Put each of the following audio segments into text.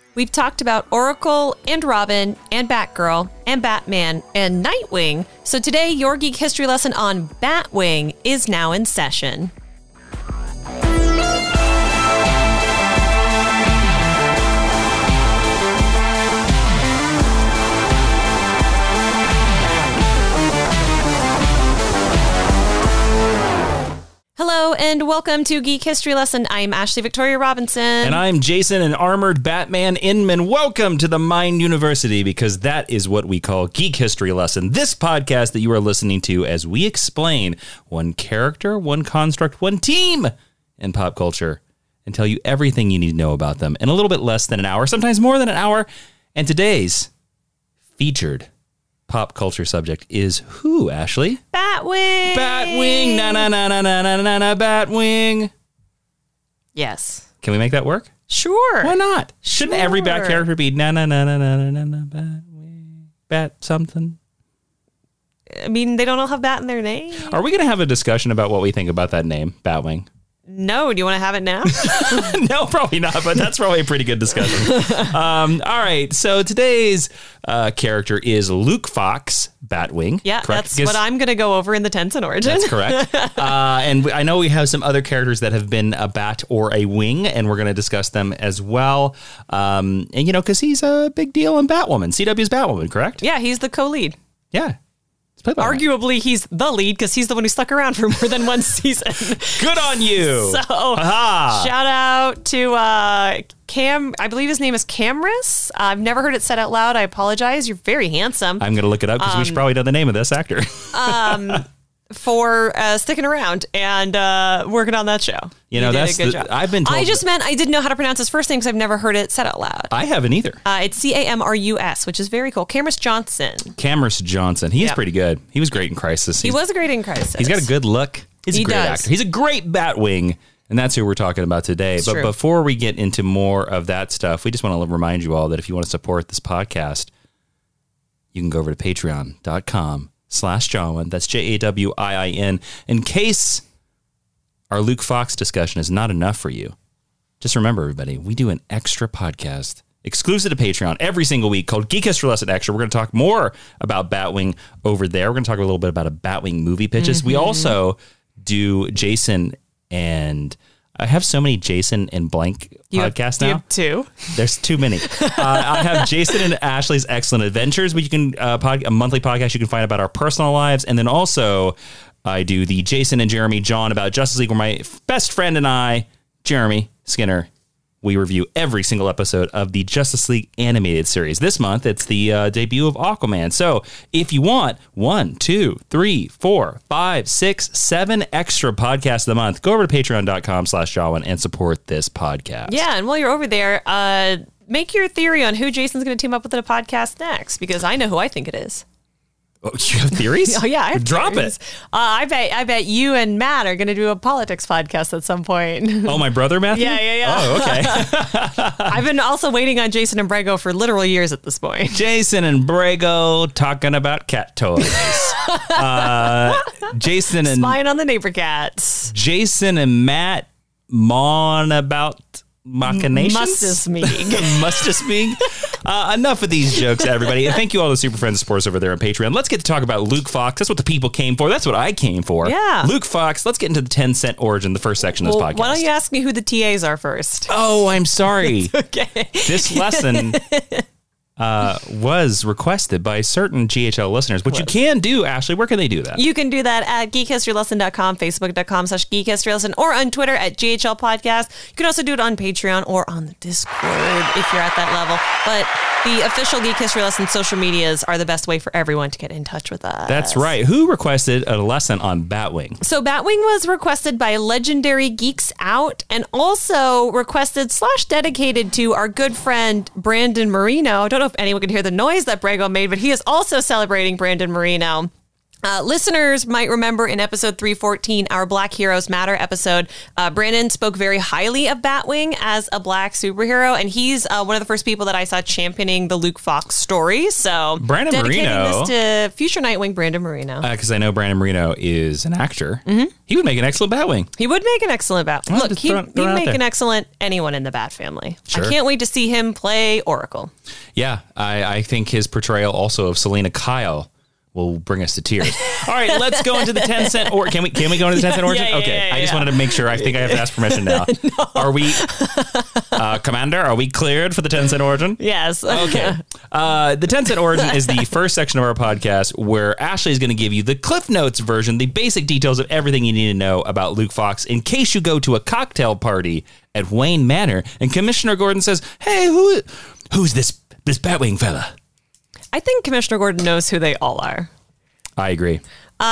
We've talked about Oracle and Robin and Batgirl and Batman and Nightwing. So today, your geek history lesson on Batwing is now in session. Hello and welcome to Geek History Lesson. I'm Ashley Victoria Robinson. And I'm Jason, an armored Batman Inman. Welcome to the Mind University, because that is what we call Geek History Lesson. This podcast that you are listening to as we explain one character, one construct, one team in pop culture and tell you everything you need to know about them in a little bit less than an hour, sometimes more than an hour. And today's featured pop culture subject is who, Ashley? Batwing. Batwing. Na-na-na-na-na-na-na-na, Batwing. Yes. Can we make that work? Sure. Why not? Shouldn't every Bat character be na-na-na-na-na-na-na, Batwing, Bat something? I mean, they don't all have Bat in their name. Are we going to have a discussion about what we think about that name, Batwing? No. Do you want to have it now? No, probably not, but that's probably a pretty good discussion. All right, so today's character is Luke Fox, Batwing. Yeah, correct? That's what I'm going to go over in the tense and origin. That's correct. And I know we have some other characters that have been a bat or a wing, and we're going to discuss them as well. And, you know, because he's a big deal in Batwoman. CW's Batwoman, correct? Yeah, he's the co-lead. Yeah. Arguably, he's the lead because he's the one who stuck around for more than one season. Good on you. So, shout out to Cam. I believe his name is Camrus. I've never heard it said out loud. I apologize. You're very handsome. I'm going to look it up because we should probably know the name of this actor. For sticking around and working on that show. You know, that's a good job. I've been told. I just meant I didn't know how to pronounce his first name because I've never heard it said out loud. I haven't either. It's Camrus, which is very cool. Camrus Johnson. Camrus Johnson. He is pretty good. He was great in Crisis. He was great in Crisis. He's got a good look. He's a great actor. He's a great Batwing. And that's who we're talking about today. It's but true. Before we get into more of that stuff, we just want to remind you all that if you want to support this podcast, you can go over to patreon.com/Jawin. That's JAWIIN. In case our Luke Fox discussion is not enough for you, just remember, everybody, we do an extra podcast exclusive to Patreon every single week called Geek History Lesson Extra. We're going to talk more about Batwing over there. We're going to talk a little bit about a Batwing movie pitches. Mm-hmm. We also do Jason and... I have so many Jason and blank podcasts now. You have two? There's too many. I have Jason and Ashley's Excellent Adventures, which you can a monthly podcast you can find about our personal lives, and then also I do the Jason and Jeremy John about Justice League, where my best friend and I, Jeremy Skinner, we review every single episode of the Justice League animated series. This month, it's the debut of Aquaman. So if you want 1, 2, 3, 4, 5, 6, 7 extra podcasts a month, go over to patreon.com/Jawin and support this podcast. Yeah, and while you're over there, make your theory on who Jason's going to team up with in a podcast next, because I know who I think it is. Oh, you have theories? Oh, yeah, I have Drop theories. it. I bet you and Matt are going to do a politics podcast at some point. Oh, my brother, Matthew? Yeah. Oh, okay. I've been also waiting on Jason and Brego for literal years at this point. Jason and Brego talking about cat toys. Jason and... Spying on the neighbor cats. Jason and Matt moan about... machinations? Mustasmeeg. Enough of these jokes, everybody. And thank you all the super friends and supporters over there on Patreon. Let's get to talk about Luke Fox. That's what the people came for. That's what I came for. Yeah. Luke Fox. Let's get into the 10-cent origin, the first section of this podcast. Why don't you ask me who the TAs are first? Oh, I'm sorry. Okay. This lesson was requested by certain GHL listeners, which you can do, Ashley. Where can they do that? You can do that at geekhistorylesson.com, facebook.com/geekhistorylesson, or on Twitter at GHL Podcast. You can also do it on Patreon or on the Discord if you're at that level. But the official Geek History Lesson social medias are the best way for everyone to get in touch with us. That's right. Who requested a lesson on Batwing? So Batwing was requested by Legendary Geeks Out, and also requested / dedicated to our good friend Brandon Marino. I don't know if anyone can hear the noise that Brego made, but he is also celebrating Brandon Marino. Listeners might remember in episode 314, our Black Heroes Matter episode, Brandon spoke very highly of Batwing as a black superhero, and he's one of the first people that I saw championing the Luke Fox story. So Brandon dedicating Marino, this to future Nightwing, Brandon Marino. Because I know Brandon Marino is an actor. Mm-hmm. He would make an excellent Batwing. He would make an excellent Batwing. Well, Look, he'd make an excellent anyone in the Bat family. Sure. I can't wait to see him play Oracle. Yeah, I think his portrayal also of Selena Kyle will bring us to tears. All right, let's go into the 10-cent or can we go into the 10-cent origin? Okay, I just wanted to make sure. I think I have to ask permission now. No. Are we, Commander? Are we cleared for the 10-cent origin? Yes. Okay. The 10-cent origin is the first section of our podcast where Ashley is going to give you the Cliff Notes version, the basic details of everything you need to know about Luke Fox in case you go to a cocktail party at Wayne Manor and Commissioner Gordon says, "Hey, who's this Batwing fella?" I think Commissioner Gordon knows who they all are. I agree.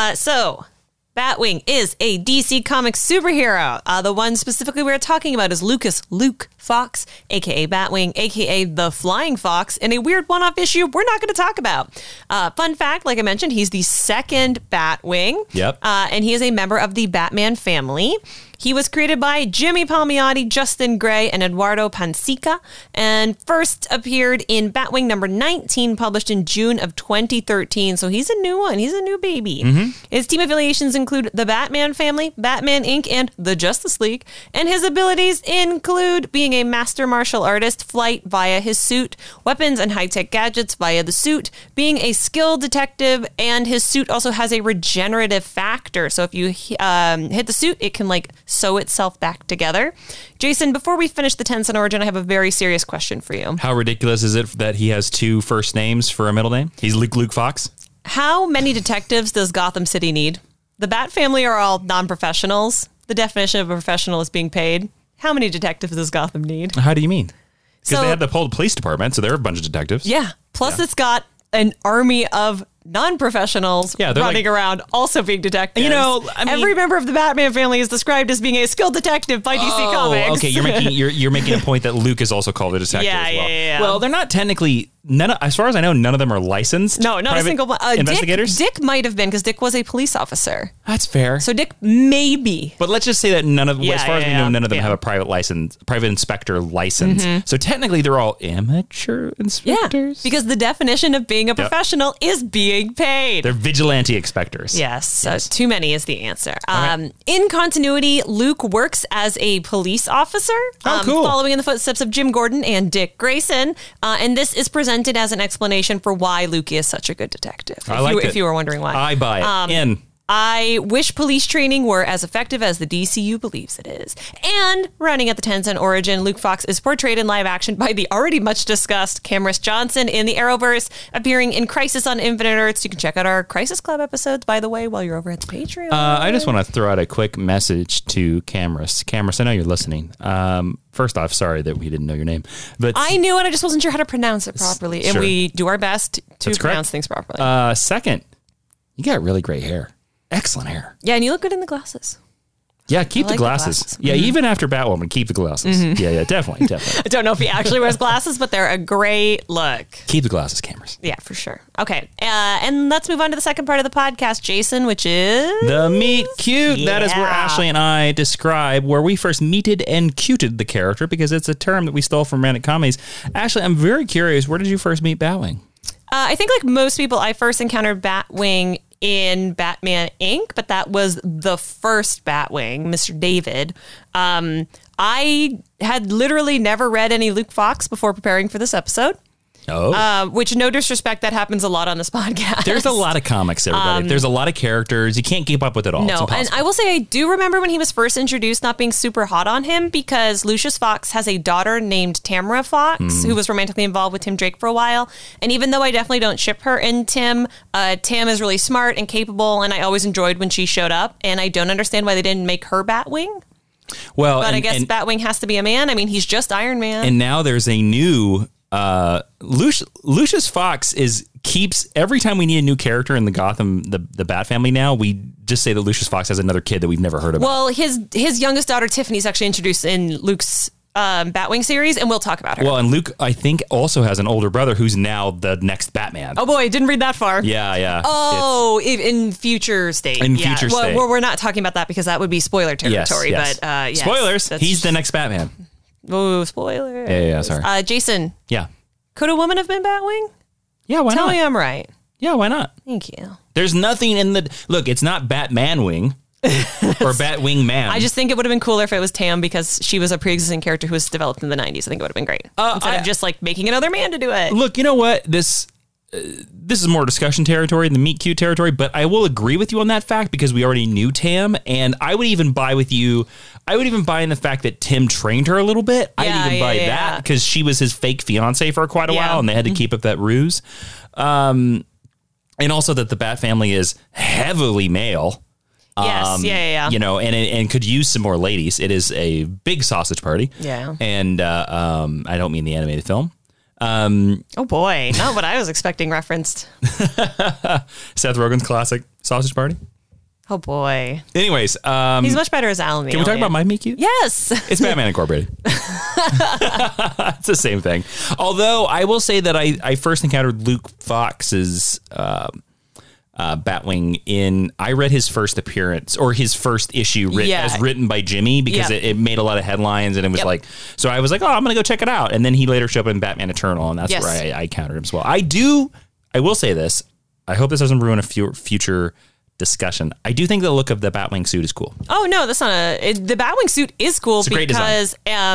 So, Batwing is a DC Comics superhero. The one specifically we're talking about is Luke Fox, a.k.a. Batwing, a.k.a. the Flying Fox, in a weird one-off issue we're not going to talk about. Fun fact, like I mentioned, he's the second Batwing. Yep. And he is a member of the Batman family. He was created by Jimmy Palmiotti, Justin Gray, and Eduardo Pansica, and first appeared in Batwing number 19, published in June of 2013. So he's a new one. He's a new baby. Mm-hmm. His team affiliations include the Batman family, Batman Inc., and the Justice League. And his abilities include being a master martial artist, flight via his suit, weapons and high-tech gadgets via the suit, being a skilled detective, and his suit also has a regenerative factor. So if you hit the suit, it can sew itself back together. Jason, before we finish the 10-cent origin, I have a very serious question for you. How ridiculous is it that he has two first names for a middle name? He's Luke Fox. How many detectives does Gotham City need? The Bat family are all non-professionals. The definition of a professional is being paid. How many detectives does Gotham need? How do you mean? Because they had the whole police department, so there are a bunch of detectives. Yeah. Plus, it's got an army of non-professionals running around also being detectives. Every member of the Batman family is described as being a skilled detective by DC Comics. Okay, you're making a point that Luke is also called a detective as well. Yeah. Well, they're not technically as far as I know, none of them are licensed. No, not a single one. Investigators? Dick might have been because Dick was a police officer. That's fair. So Dick maybe. But let's just say that as far as we know, none of them have a private inspector license. Mm-hmm. So technically they're all amateur inspectors. Yeah, because the definition of being a professional is being paid. They're vigilante inspectors. Yes. Too many is the answer. Right. In continuity, Luke works as a police officer. Cool. Following in the footsteps of Jim Gordon and Dick Grayson. And this is presented as an explanation for why Luke is such a good detective. If you were wondering why. I buy it. I wish police training were as effective as the DCU believes it is. And running at the 10-cent origin, Luke Fox is portrayed in live action by the already much discussed Cameron Johnson in the Arrowverse, appearing in Crisis on Infinite Earths. You can check out our Crisis Club episodes, by the way, while you're over at the Patreon. I just want to throw out a quick message to Cameron. Cameron, I know you're listening. First off, sorry that we didn't know your name, but I knew it. I just wasn't sure how to pronounce it properly, and we do our best to pronounce things properly. Second, you got really great hair. Excellent hair. Yeah, and you look good in the glasses. Yeah, keep the glasses. Yeah, even after Batwoman, keep the glasses. Mm-hmm. Yeah, definitely. I don't know if he actually wears glasses, but they're a great look. Keep the glasses, Cameron. Yeah, for sure. Okay, and let's move on to the second part of the podcast, Jason, which is... The Meet Cute. Yeah. That is where Ashley and I describe where we first meeted and cuted the character, because it's a term that we stole from Romantic Comedies. Ashley, I'm very curious, where did you first meet Batwing? I think like most people, I first encountered Batwing in Batman Inc., but that was the first Batwing, Mr. David. I had literally never read any Luke Fox before preparing for this episode. Oh. Which, no disrespect, that happens a lot on this podcast. There's a lot of comics, everybody. There's a lot of characters. You can't keep up with it all. No, and I will say I do remember when he was first introduced not being super hot on him, because Lucius Fox has a daughter named Tamara Fox, who was romantically involved with Tim Drake for a while. And even though I definitely don't ship her and Tim, Tim is really smart and capable, and I always enjoyed when she showed up. And I don't understand why they didn't make her Batwing. Well, but I guess Batwing has to be a man. I mean, he's just Iron Man. And now there's a new... Lucius Fox keeps every time we need a new character in the Gotham, the Bat family now, we just say that Lucius Fox has another kid that we've never heard about. Well, his youngest daughter, Tiffany, is actually introduced in Luke's Batwing series, and we'll talk about her. Well, and Luke, I think, also has an older brother who's now the next Batman. Oh boy, didn't read that far. Yeah. Oh, in future state. Future state. Well, we're not talking about that because that would be spoiler territory. Yes. But yes, spoilers. He's the next Batman. Oh, spoilers. Yeah. Sorry. Jason. Yeah. Could a woman have been Batwing? Yeah. Why not? Tell me I'm right. Yeah. Why not? Thank you. There's nothing in the look. It's not Batman Wing. Or Batwing Man. I just think it would have been cooler if it was Tam because she was a pre-existing character who was developed in the 90s. I think it would have been great. Instead of just like making another man to do it. Look, you know what? This is more discussion territory than meet cute territory, but I will agree with you on that fact because we already knew Tam, and I would even buy with you. I would even buy in the fact that Tim trained her a little bit. I'd even buy that because she was his fake fiance for quite a while, and they had to keep up that ruse. And also that the Bat family is heavily male. Yes, You know, and could use some more ladies. It is a big sausage party. Yeah. And I don't mean the animated film. Oh boy, not what I was expecting referenced. Seth Rogen's classic Sausage Party. Oh boy. Anyways, he's much better as Alan. Can we talk about My Meet Cute? Yes. It's Batman Incorporated. It's the same thing. Although I will say that I first encountered Luke Fox's Batwing I read his first appearance or his first issue as written by Jimmy because it made a lot of headlines and it was like, so I was like, oh, I'm going to go check it out. And then he later showed up in Batman Eternal and that's where I encountered him as well. I will say this. I hope this doesn't ruin a future discussion. I do think the look of the Batwing suit is cool. Oh no, that's not the Batwing suit is cool because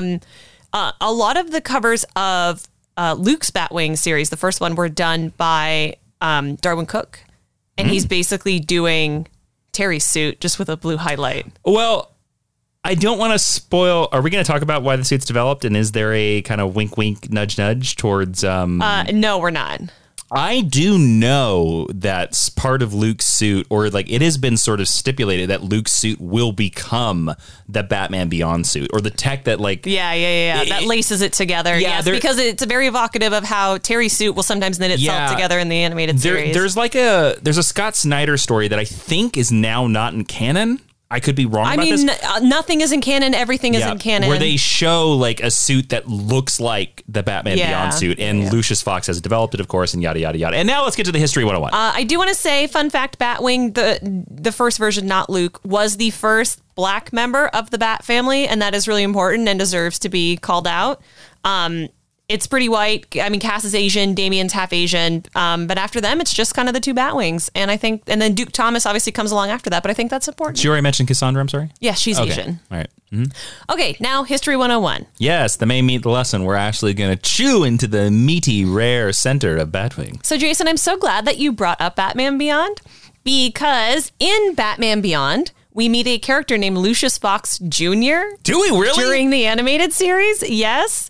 a lot of the covers of Luke's Batwing series, the first one, were done by Darwin Cook. And he's basically doing Terry's suit just with a blue highlight. Well, I don't want to spoil. Are we going to talk about why the suit's developed? And is there a kind of wink, wink, nudge, nudge towards... No, we're not. I do know that part of Luke's suit, or like it has been sort of stipulated that Luke's suit will become the Batman Beyond suit, or the tech that like... Yeah. That laces it together. Yeah, yes, because it's very evocative of how Terry's suit will sometimes knit itself together in the animated series. There's a Scott Snyder story that I think is now not in canon. I could be wrong about this. Nothing is in canon. Everything is in canon. Where they show like a suit that looks like the Batman Beyond suit. And Lucius Fox has developed it, of course, and yada, yada, yada. And now let's get to the History 101. I do want to say, fun fact, Batwing, the first version, not Luke, was the first black member of the Bat family. And that is really important and deserves to be called out. It's pretty white. I mean, Cass is Asian, Damien's half Asian. But after them, it's just kind of the two Batwings. And then Duke Thomas obviously comes along after that. But I think that's important. Did you already mention Cassandra? I'm sorry? Yeah, she's Asian. All right. Mm-hmm. Okay, now History 101. Yes, the main meat the lesson. We're actually going to chew into the meaty, rare center of Batwing. So, Jason, I'm so glad that you brought up Batman Beyond because in Batman Beyond, we meet a character named Lucius Fox Jr. Do we really? During the animated series, yes.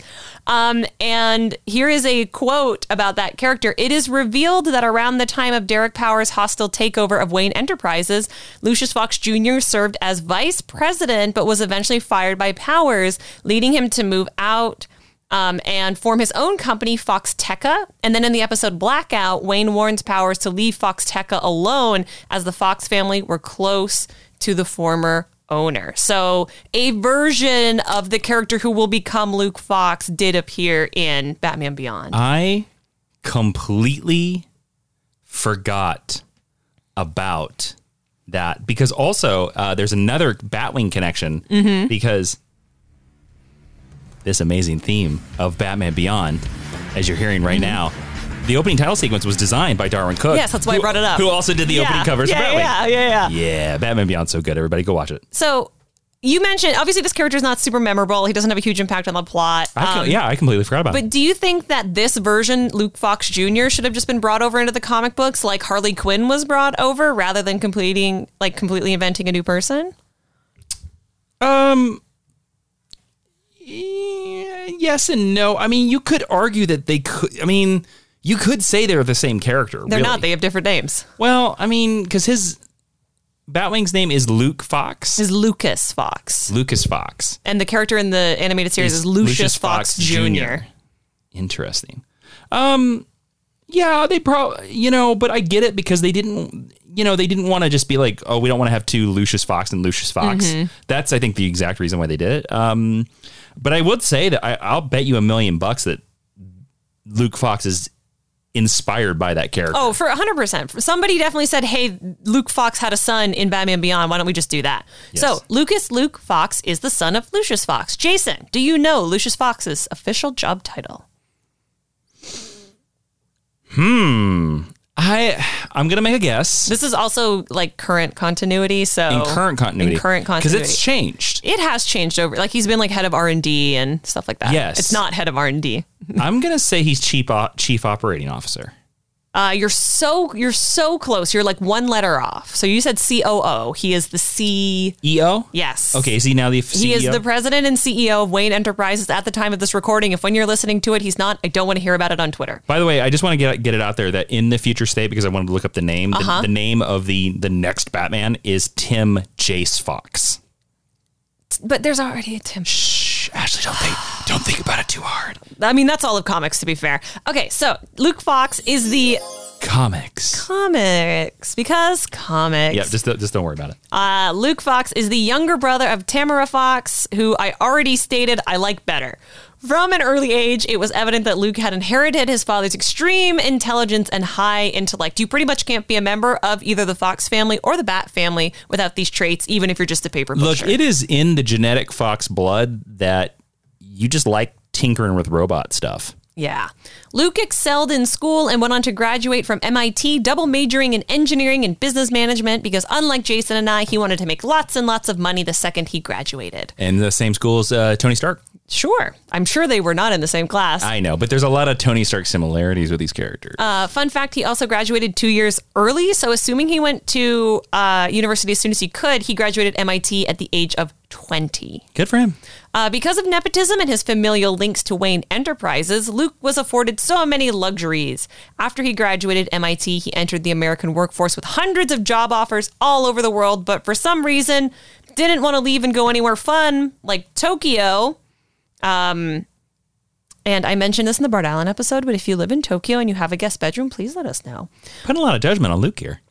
And here is a quote about that character. It is revealed that around the time of Derek Powers' hostile takeover of Wayne Enterprises, Lucius Fox Jr. served as vice president, but was eventually fired by Powers, leading him to move out and form his own company, Foxteca. And then in the episode Blackout, Wayne warns Powers to leave Foxteca alone as the Fox family were close to the former owner. So a version of the character who will become Luke Fox did appear in Batman Beyond. I completely forgot about that because also there's another Batwing connection because this amazing theme of Batman Beyond, as you're hearing right now, the opening title sequence was designed by Darwin Cook. Yes, that's why I brought it up. Who also did the opening covers for Batwing. Yeah. Yeah, Batman Beyond's so good. Everybody go watch it. So you mentioned, obviously this character is not super memorable. He doesn't have a huge impact on the plot. I completely forgot about it. But do you think that this version, Luke Fox Jr., should have just been brought over into the comic books like Harley Quinn was brought over rather than completely inventing a new person? Yes and no. I mean, you could argue that they could. I mean, you could say they're the same character. They're not. They have different names. Well, I mean, because his Batwing's name is Luke Fox. Is Lucas Fox. Lucas Fox. And the character in the animated series is Lucius Fox Jr. Interesting. Yeah, they probably, but I get it because they didn't want to just be like, oh, we don't want to have two Lucius Fox and Lucius Fox. That's, I think, the exact reason why they did it. But I would say that I'll bet you $1 million that Luke Fox is inspired by that character. Oh, for 100%. Somebody definitely said, hey, Luke Fox had a son in Batman Beyond. Why don't we just do that? Yes. So Luke Fox is the son of Lucius Fox. Jason, do you know Lucius Fox's official job title? I'm going to make a guess. This is also like current continuity. So in current continuity. Because it's changed. It has changed over. Like he's been like head of R&D and stuff like that. Yes. It's not head of R&D. I'm going to say he's chief operating officer. You're so close. You're like one letter off. So you said COO. He is the CEO? Yes. Okay, is he now the CEO? He is the president and CEO of Wayne Enterprises at the time of this recording. If when you're listening to it, he's not, I don't want to hear about it on Twitter. By the way, I just want to get it out there that in the future state, because I wanted to look up the name, the name of the next Batman is Tim Jace Fox. But there's already a Tim. Shh, Ashley, don't think about it too hard. I mean, that's all of comics, to be fair. Okay, so Luke Fox is the comics because comics. Yeah, just don't worry about it. Luke Fox is the younger brother of Tamara Fox, who I already stated I like better. From an early age, it was evident that Luke had inherited his father's extreme intelligence and high intellect. You pretty much can't be a member of either the Fox family or the Bat family without these traits, even if you're just a paper pusher. Look, it is in the genetic Fox blood that you just like tinkering with robot stuff. Yeah. Luke excelled in school and went on to graduate from MIT, double majoring in engineering and business management because unlike Jason and I, he wanted to make lots and lots of money the second he graduated. And the same school as Tony Stark? Sure. I'm sure they were not in the same class. I know, but there's a lot of Tony Stark similarities with these characters. Fun fact, he also graduated 2 years early. So assuming he went to university as soon as he could, he graduated MIT at the age of 20. Good for him. Because of nepotism and his familial links to Wayne Enterprises, Luke was afforded so many luxuries. After he graduated MIT, he entered the American workforce with hundreds of job offers all over the world, but for some reason, didn't want to leave and go anywhere fun, like Tokyo. And I mentioned this in the Bart Allen episode, but if you live in Tokyo and you have a guest bedroom, please let us know. Putting a lot of judgment on Luke here.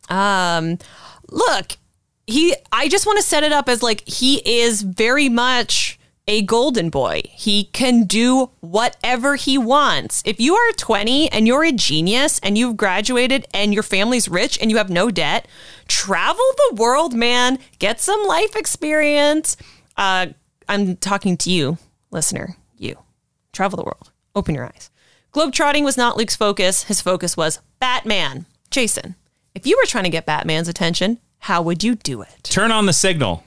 Look, I just want to set it up as like, he is very much a golden boy. He can do whatever he wants. If you are 20 and you're a genius and you've graduated and your family's rich and you have no debt, travel the world, man. Get some life experience. I'm talking to you, listener. You. Travel the world. Open your eyes. Globetrotting was not Luke's focus. His focus was Batman. Jason, if you were trying to get Batman's attention, how would you do it? Turn on the signal.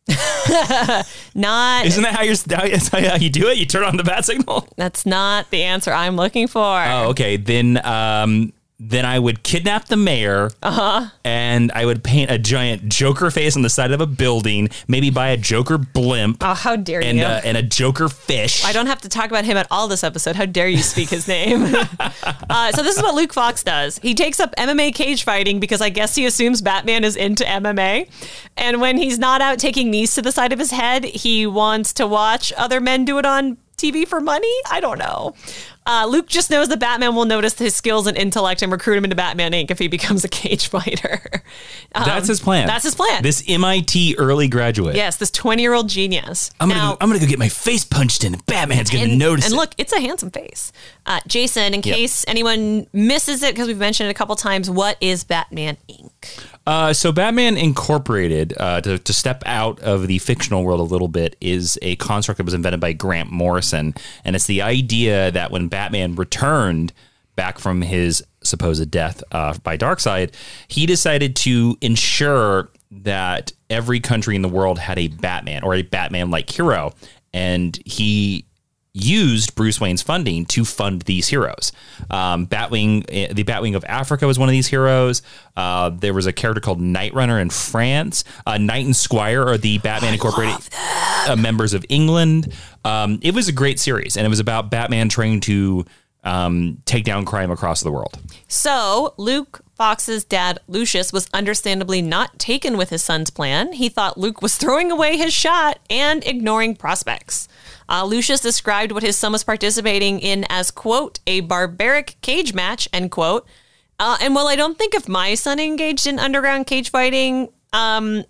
Not. Isn't that how you do it? You turn on the bat signal? That's not the answer I'm looking for. Oh, okay. Then I would kidnap the mayor. And I would paint a giant Joker face on the side of a building. Maybe buy a Joker blimp. Oh, how dare you! And a Joker fish. I don't have to talk about him at all this episode. How dare you speak his name? So this is what Luke Fox does. He takes up MMA cage fighting because I guess he assumes Batman is into MMA. And when he's not out taking knees to the side of his head, he wants to watch other men do it on TV for money? I don't know. Luke just knows that Batman will notice his skills and intellect and recruit him into Batman Inc. if he becomes a cage fighter. That's his plan. That's his plan. This MIT early graduate. Yes, this 20-year-old genius. I'm gonna go get my face punched in. Batman's gonna notice it. And look, it's a handsome face. Jason, in case anyone misses it, because we've mentioned it a couple times, what is Batman Inc.? So Batman Incorporated, to step out of the fictional world a little bit, is a construct that was invented by Grant Morrison. And it's the idea that when Batman returned back from his supposed death by Darkseid, he decided to ensure that every country in the world had a Batman or a Batman-like hero. And he used Bruce Wayne's funding to fund these heroes. The Batwing of Africa was one of these heroes. There was a character called Night Runner in France. Knight and Squire are the Batman Incorporated members of England. It was a great series, and it was about Batman trying to take down crime across the world. So Luke Fox's dad, Lucius, was understandably not taken with his son's plan. He thought Luke was throwing away his shot and ignoring prospects. Lucius described what his son was participating in as, quote, a barbaric cage match, end quote. And while I don't think if my son engaged in underground cage fighting,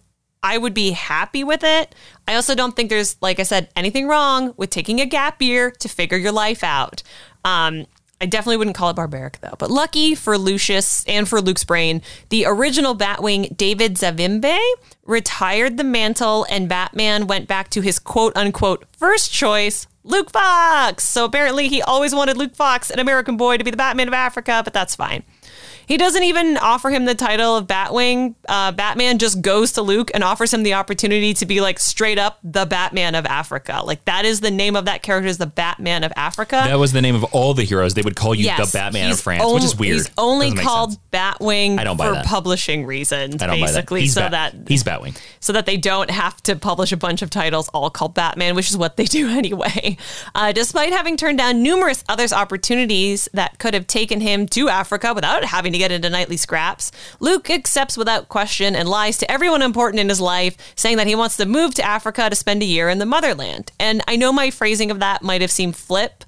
I would be happy with it. I also don't think there's, like I said, anything wrong with taking a gap year to figure your life out. I definitely wouldn't call it barbaric, though. But lucky for Lucius and for Luke's brain, the original Batwing, David Zavimbe, retired the mantle, and Batman went back to his quote-unquote first choice, Luke Fox. So apparently he always wanted Luke Fox, an American boy, to be the Batman of Africa, but that's fine. He doesn't even offer him the title of Batwing. Batman just goes to Luke and offers him the opportunity to be like straight up the Batman of Africa. Like that is the name of that character, is the Batman of Africa. That was the name of all the heroes. They would call you the Batman of France, which is weird. He's only called Batwing for publishing reasons, I don't basically. Buy that. He's Batwing. So that they don't have to publish a bunch of titles all called Batman, which is what they do anyway. Despite having turned down numerous other opportunities that could have taken him to Africa without having to get into nightly scraps, Luke accepts without question and lies to everyone important in his life, saying that he wants to move to Africa to spend a year in the motherland. And I know my phrasing of that might have seemed flip,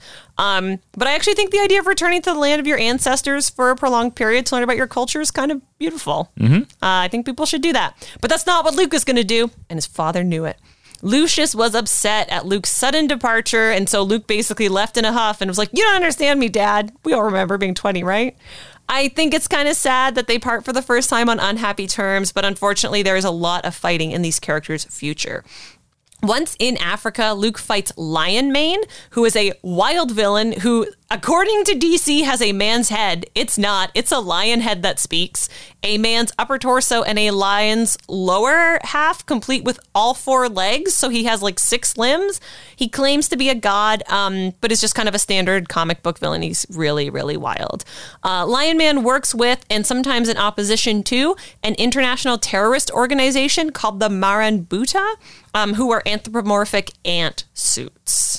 but I actually think the idea of returning to the land of your ancestors for a prolonged period to learn about your culture is kind of beautiful. I think people should do that. But that's not what Luke is going to do, and his father knew it. Lucius was upset at Luke's sudden departure, and so Luke basically left in a huff and was like, "You don't understand me, Dad." We all remember being 20, right? I think it's kind of sad that they part for the first time on unhappy terms, but unfortunately there is a lot of fighting in these characters' future. Once in Africa, Luke fights Lion Mane, who is a wild villain who, according to DC, has a man's head. It's not. It's a lion head that speaks, a man's upper torso, and a lion's lower half, complete with all 4 legs. So he has like 6 limbs. He claims to be a god, but is just kind of a standard comic book villain. He's really, really wild. Lion Man works with, and sometimes in opposition to, an international terrorist organization called the Maranbuta, who are anthropomorphic ant suits.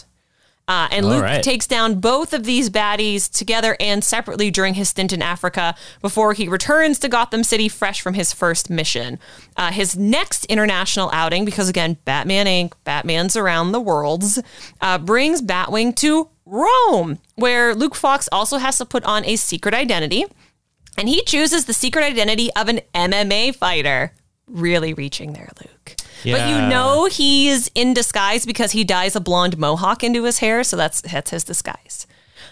And Luke takes down both of these baddies together and separately during his stint in Africa before he returns to Gotham City fresh from his first mission. His next international outing, because again, Batman Inc., Batman's around the worlds, brings Batwing to Rome, where Luke Fox also has to put on a secret identity. And he chooses the secret identity of an MMA fighter. Really reaching there, Luke. Yeah. But you know he's in disguise because he dyes a blonde mohawk into his hair, so that's his disguise.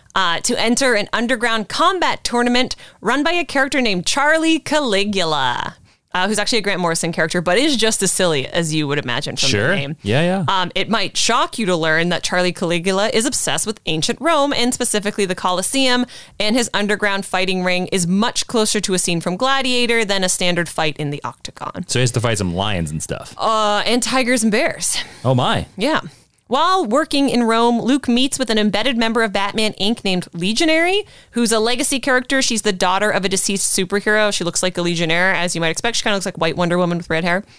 To enter an underground combat tournament run by a character named Charlie Caligula, who's actually a Grant Morrison character, but is just as silly as you would imagine from the name. Yeah. It might shock you to learn that Charlie Caligula is obsessed with ancient Rome, and specifically the Colosseum, and his underground fighting ring is much closer to a scene from Gladiator than a standard fight in the Octagon. So he has to fight some lions and stuff. And tigers and bears. Oh my. Yeah. While working in Rome, Luke meets with an embedded member of Batman Inc. named Legionary, who's a legacy character. She's the daughter of a deceased superhero. She looks like a Legionnaire, as you might expect. She kind of looks like White Wonder Woman with red hair.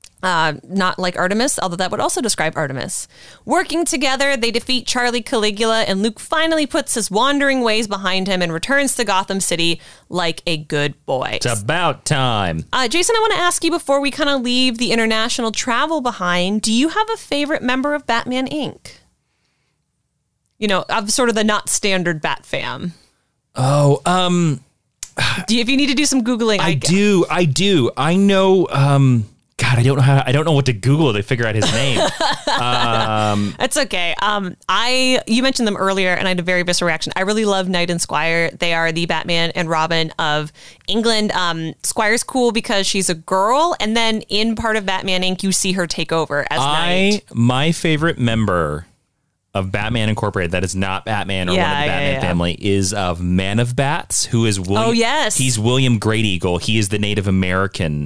Not like Artemis, although that would also describe Artemis. Working together, they defeat Charlie Caligula, and Luke finally puts his wandering ways behind him and returns to Gotham City like a good boy. It's about time. Jason, I want to ask you before we kind of leave the international travel behind, do you have a favorite member of Batman Inc.? You know, of sort of the not standard Bat fam. Oh, if you need to do some Googling, I do. I know, God, I don't know what to Google to figure out his name. It's okay. You mentioned them earlier, and I had a very visceral reaction. I really love Knight and Squire. They are the Batman and Robin of England. Squire's cool because she's a girl, and then in part of Batman Inc., you see her take over as Knight. My favorite member of Batman Incorporated that is not Batman or one of the Batman family is of Man of Bats, who is William. Oh, yes. He's William Great Eagle. He is the Native American.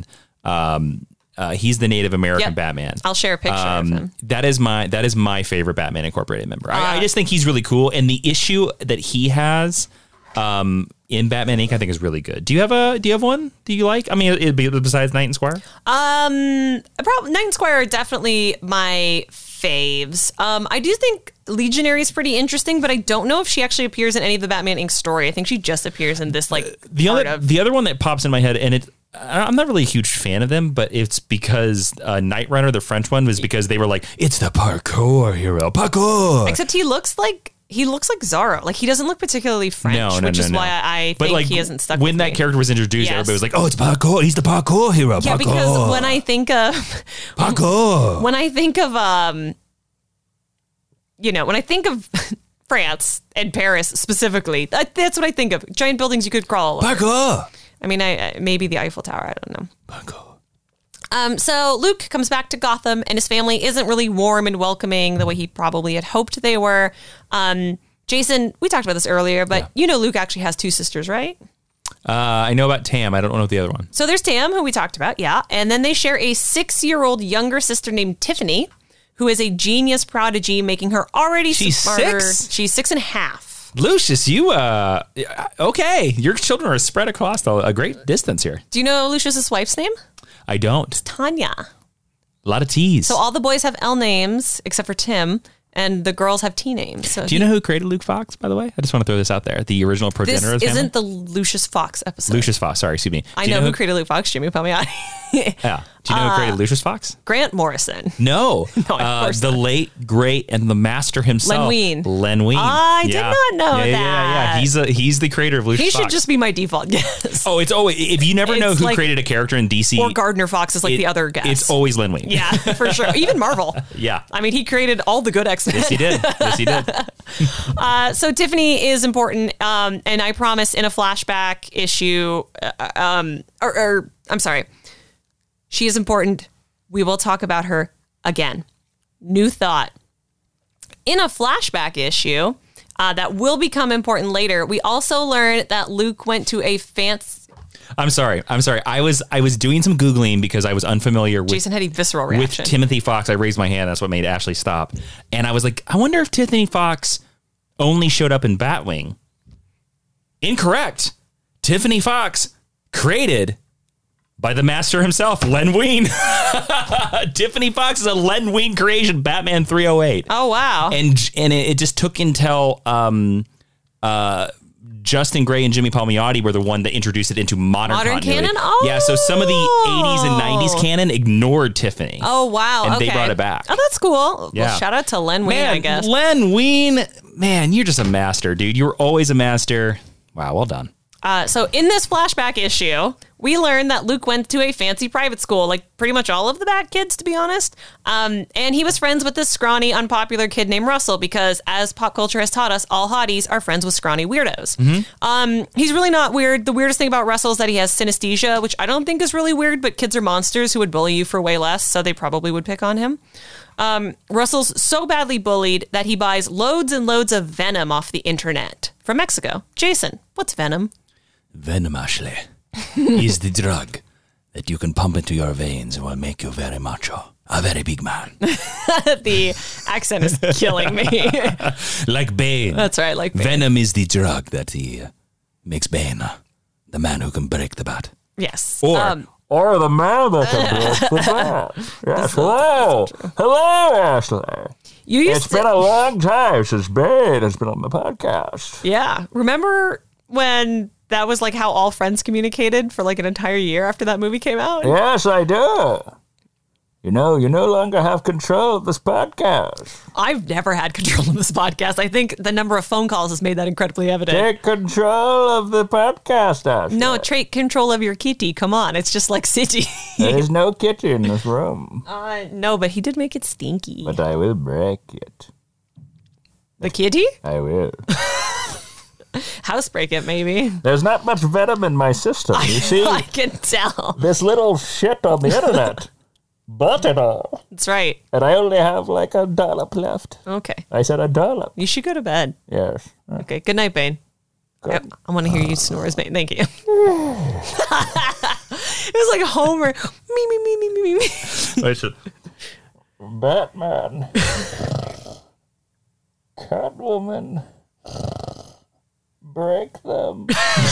He's the Native American Batman. I'll share a picture of him. That is my favorite Batman Incorporated member. I just think he's really cool, and the issue that he has in Batman Inc. I think is really good. Do you have one? Do you like? I mean, it'd be besides Knight and Squire. Probably Knight and Squire are definitely my faves. I do think Legionary is pretty interesting, but I don't know if she actually appears in any of the Batman Inc. story. I think she just appears in this the other one that pops in my head, and I'm not really a huge fan of them, but it's because Night Runner, the French one, was because they were like, it's the parkour hero. Parkour! Except he looks like he looks like Zorro. Like, he doesn't look particularly French, which is why I think he hasn't stuck when with that me. character was introduced, everybody was like, oh, it's parkour. He's the parkour hero. Yeah, parkour. because when I think of... parkour. When I think of, when I think of France and Paris specifically, that's what I think of. Giant buildings you could crawl over. Parkour. I mean, maybe the Eiffel Tower. I don't know. Parkour. So Luke comes back to Gotham, and his family isn't really warm and welcoming the way he probably had hoped they were. Jason, we talked about this earlier, but Luke actually has 2 sisters, right? I know about Tam. I don't know the other one. So there's Tam, who we talked about, and then they share a 6-year-old younger sister named Tiffany, who is a genius prodigy, making her already smarter. 6? She's 6.5. Lucius, you, okay. Your children are spread across a great distance here. Do you know Lucius's wife's name? I don't. Tanya. A lot of T's. So all the boys have L names, except for Tim, and the girls have T names. So do you know who created Luke Fox, by the way? I just want to throw this out there. The original progenitor of This his isn't the Lucius Fox episode. Lucius Fox, sorry, excuse me. I know who created Luke Fox, Jimmy Palmiotti. Yeah. Do you know who created Lucius Fox? Grant Morrison. No. No, of course the not. late, great, and the master himself. Len Wein. Len Wein. I did not know that. Yeah. He's the creator of Lucius He Fox. should just be my default guess. Oh, it's always, if you never know It's who like- created a character in DC. Or Gardner Fox is like the other guess. It's always Len Wein. Yeah, for sure. Even Marvel. Yeah. I mean, he created all the good X-Men. Yes, he did. Yes, he did. So Tiffany is important, and I promise in a flashback issue, I'm sorry, she is important. We will talk about her again. New thought. In a flashback issue that will become important later, we also learn that Luke went to a fancy... I'm sorry. I was doing some Googling because I was unfamiliar with... Jason had a visceral reaction. With Timothy Fox. I raised my hand. That's what made Ashley stop. And I was like, I wonder if Tiffany Fox only showed up in Batwing. Incorrect. Tiffany Fox created by the master himself, Len Wein. Tiffany Fox is a Len Wein creation, Batman 308. Oh, wow. And it just took until Justin Gray and Jimmy Palmiotti were the one that introduced it into modern continuity. Canon? Oh. Yeah, so some of the 80s and 90s canon ignored Tiffany. Oh, wow. And okay. they brought it back. Oh, that's cool. Yeah. Well, shout out to Len Wein, I guess. Len Wein, man, you're just a master, dude. You were always a master. Wow, well done. So in this flashback issue, we learned that Luke went to a fancy private school, like pretty much all of the Bat kids, to be honest. And he was friends with this scrawny, unpopular kid named Russell because, as pop culture has taught us, all hotties are friends with scrawny weirdos. He's really not weird. The weirdest thing about Russell is that he has synesthesia, which I don't think is really weird, but kids are monsters who would bully you for way less, so they probably would pick on him. Russell's so badly bullied that he buys loads and loads of venom off the internet from Mexico. Jason, what's venom? Venom, Ashley, is the drug that you can pump into your veins and will make you very macho. A very big man. The accent is killing me. Like Bane. That's right, like Bane. Venom is the drug that he makes Bane the man who can break the bat. Yes. Or the man that can break the bat. Yes, hello. Hello, Ashley. It's been a long time since Bane has been on the podcast. Yeah. Remember when that was like how all Friends communicated for like an entire year after that movie came out? Yes, I do. You no longer have control of this podcast. I've never had control of this podcast. I think the number of phone calls has made that incredibly evident. Take control of the podcast, Ashley. No, take control of your kitty. Come on. It's just like City. There is no kitty in this room. No, but he did make it stinky. But I will break it. The kitty? I will. Housebreak it, maybe. There's not much venom in my system, you see? I can tell. This little shit on the internet bought it all. That's right. And I only have like $1 left. Okay. I said $1. You should go to bed. Yes. Okay. Good night, Bane. I want to hear you snore as Bane. Thank you. It was like Homer. Me. I should. Batman. Catwoman. Break them.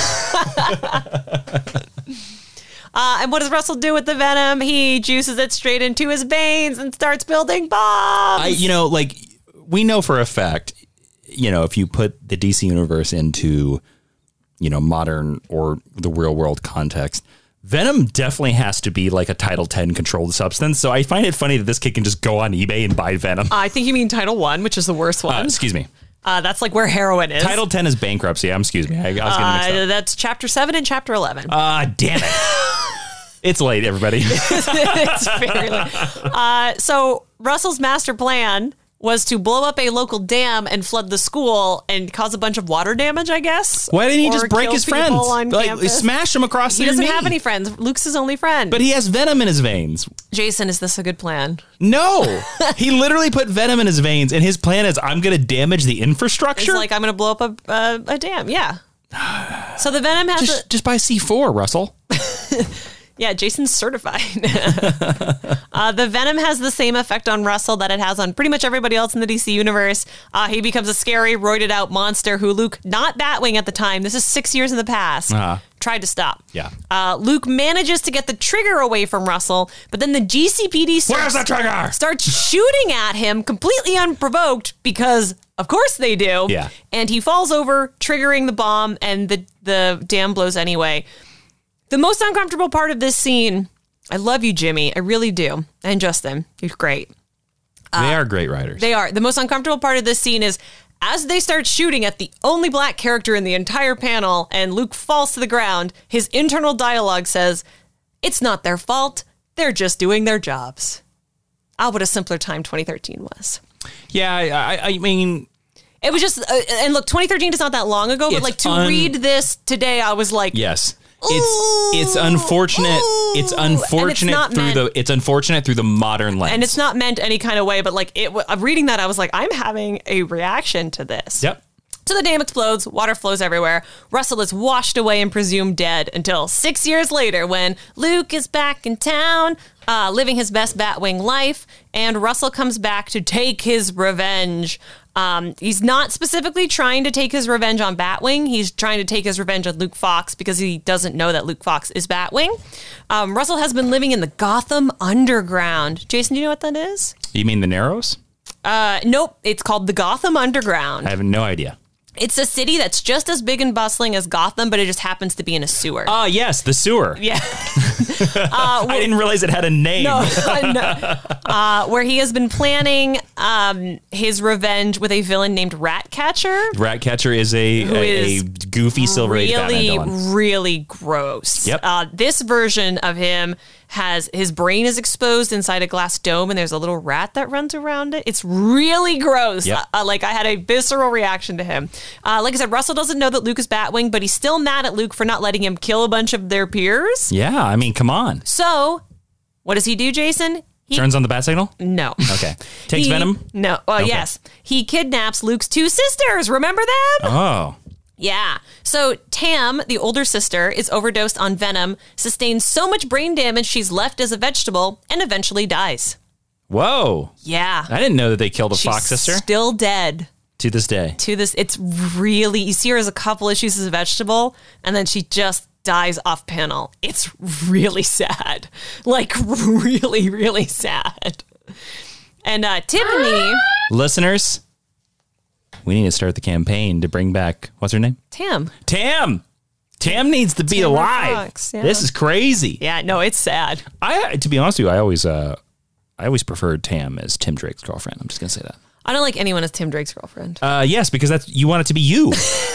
And what does Russell do with the venom? He juices it straight into his veins and starts building bombs. We know for a fact, if you put the DC universe into, modern or the real world context, Venom definitely has to be like a Title 10 controlled substance. So I find it funny that this kid can just go on eBay and buy Venom. I think you mean Title 1, which is the worst one. Excuse me. That's like where heroin is. Title 10 is bankruptcy. Excuse me. I was getting mixed up. That's chapter 7 and chapter 11. Damn it. It's late, everybody. It's very late. So Russell's master plan was to blow up a local dam and flood the school and cause a bunch of water damage, I guess. Why didn't he just break kill his friends? people on campus? Smash him across He their doesn't knee. have any friends. Luke's his only friend. But he has venom in his veins. Jason, is this a good plan? No. He literally put venom in his veins, and his plan is, I'm going to damage the infrastructure? It's like, I'm going to blow up a dam. Yeah. So the venom has just buy C4, Russell. Yeah, Jason's certified. The venom has the same effect on Russell that it has on pretty much everybody else in the DC universe. He becomes a scary, roided out monster who Luke, not Batwing at the time, this is 6 years in the past, tried to stop. Yeah. Luke manages to get the trigger away from Russell, but then the GCPD Where's the trigger? starts shooting at him completely unprovoked because, of course, they do. Yeah. And he falls over, triggering the bomb, and the dam blows anyway. The most uncomfortable part of this scene, I love you, Jimmy. I really do. And Justin, you're great. They are great writers. They are. The most uncomfortable part of this scene is as they start shooting at the only black character in the entire panel and Luke falls to the ground, his internal dialogue says, it's not their fault. They're just doing their jobs. What a simpler time 2013 was. Yeah, I mean... It was just, and look, 2013 is not that long ago, but like to read this today, I was like... Yes. It's unfortunate. It's unfortunate through the modern lens. And it's not meant any kind of way, but like reading that, I was like, I'm having a reaction to this. Yep. So the dam explodes, water flows everywhere. Russell is washed away and presumed dead until 6 years later when Luke is back in town, living his best Batwing life, and Russell comes back to take his revenge. He's not specifically trying to take his revenge on Batwing. He's trying to take his revenge on Luke Fox because he doesn't know that Luke Fox is Batwing. Russell has been living in the Gotham Underground. Jason, do you know what that is? You mean the Narrows? Nope. It's called the Gotham Underground. I have no idea. It's a city that's just as big and bustling as Gotham, but it just happens to be in a sewer. Yes, the sewer. Yeah. I didn't realize it had a name. No. Where he has been planning his revenge with a villain named Ratcatcher. Ratcatcher is a goofy Silver Age Batman villain. Really gross. Yep. This version of him has his brain is exposed inside a glass dome and there's a little rat that runs around it. It's really gross. Yep. Like I had a visceral reaction to him. Like I said, Russell doesn't know that Luke is Batwing, but he's still mad at Luke for not letting him kill a bunch of their peers. Yeah, I mean, come on. So what does he do, Jason? He turns on the bat signal? No. Okay. Takes venom? No. Okay. Yes. He kidnaps Luke's two sisters. Remember them? Oh. Yeah. So Tam, the older sister, is overdosed on venom, sustains so much brain damage she's left as a vegetable, and eventually dies. Whoa. Yeah. I didn't know that they killed a She's Fox sister. Still dead. To this day. It's really, you see her as a couple issues as a vegetable, and then she just dies off panel. It's really sad. Like, really, really sad. And Tiffany... Listeners... We need to start the campaign to bring back, what's her name? Tam. Tam needs to be alive. Fox, yeah. This is crazy. Yeah, no, it's sad. To be honest with you, I always preferred Tam as Tim Drake's girlfriend. I'm just going to say that. I don't like anyone as Tim Drake's girlfriend. Yes, because you want it to be you.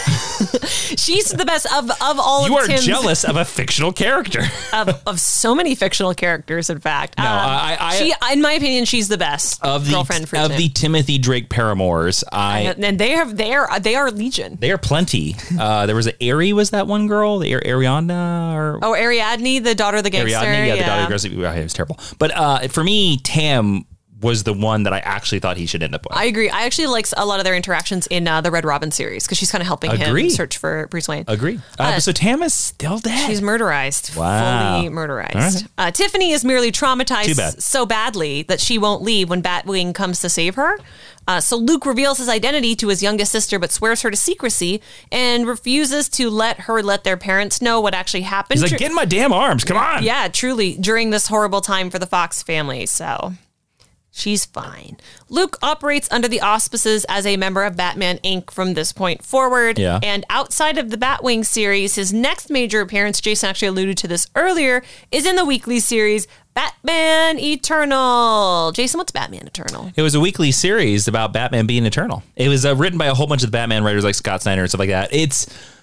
She's the best of all you of Tim's. You are jealous of a fictional character. of so many fictional characters, in fact. No, she, in my opinion, she's the best girlfriend for Tim. Of the Timothy Drake paramours. And they are legion. They are plenty. There was was that one girl? Ariana? Ariadne, the daughter of the gangster. Ariadne, the daughter of the gangster. It was terrible. But for me, Tam was the one that I actually thought he should end up with. I agree. I actually like a lot of their interactions in the Red Robin series because she's kind of helping him search for Bruce Wayne. Agree. So Tam is still dead. She's murderized. Wow. Fully murderized. Right. Tiffany is merely traumatized so badly that she won't leave when Batwing comes to save her. So Luke reveals his identity to his youngest sister but swears her to secrecy and refuses to let their parents know what actually happened. He's like, get in my damn arms. Come on. Yeah, truly. During this horrible time for the Fox family. So... She's fine. Luke operates under the auspices as a member of Batman Inc. from this point forward. Yeah. And outside of the Batwing series, his next major appearance, Jason actually alluded to this earlier, is in the weekly series Batman Eternal. Jason, what's Batman Eternal? It was a weekly series about Batman being eternal. It was written by a whole bunch of the Batman writers like Scott Snyder and stuff like that. It's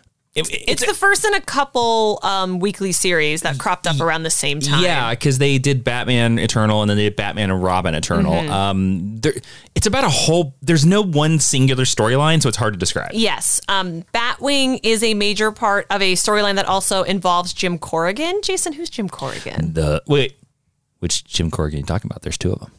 the first in a couple weekly series that cropped up around the same time. Yeah, because they did Batman Eternal and then they did Batman and Robin Eternal. It's about a whole... There's no one singular storyline, so it's hard to describe. Yes. Batwing is a major part of a storyline that also involves Jim Corrigan. Jason, who's Jim Corrigan? Which Jim Corrigan are you talking about? There's two of them.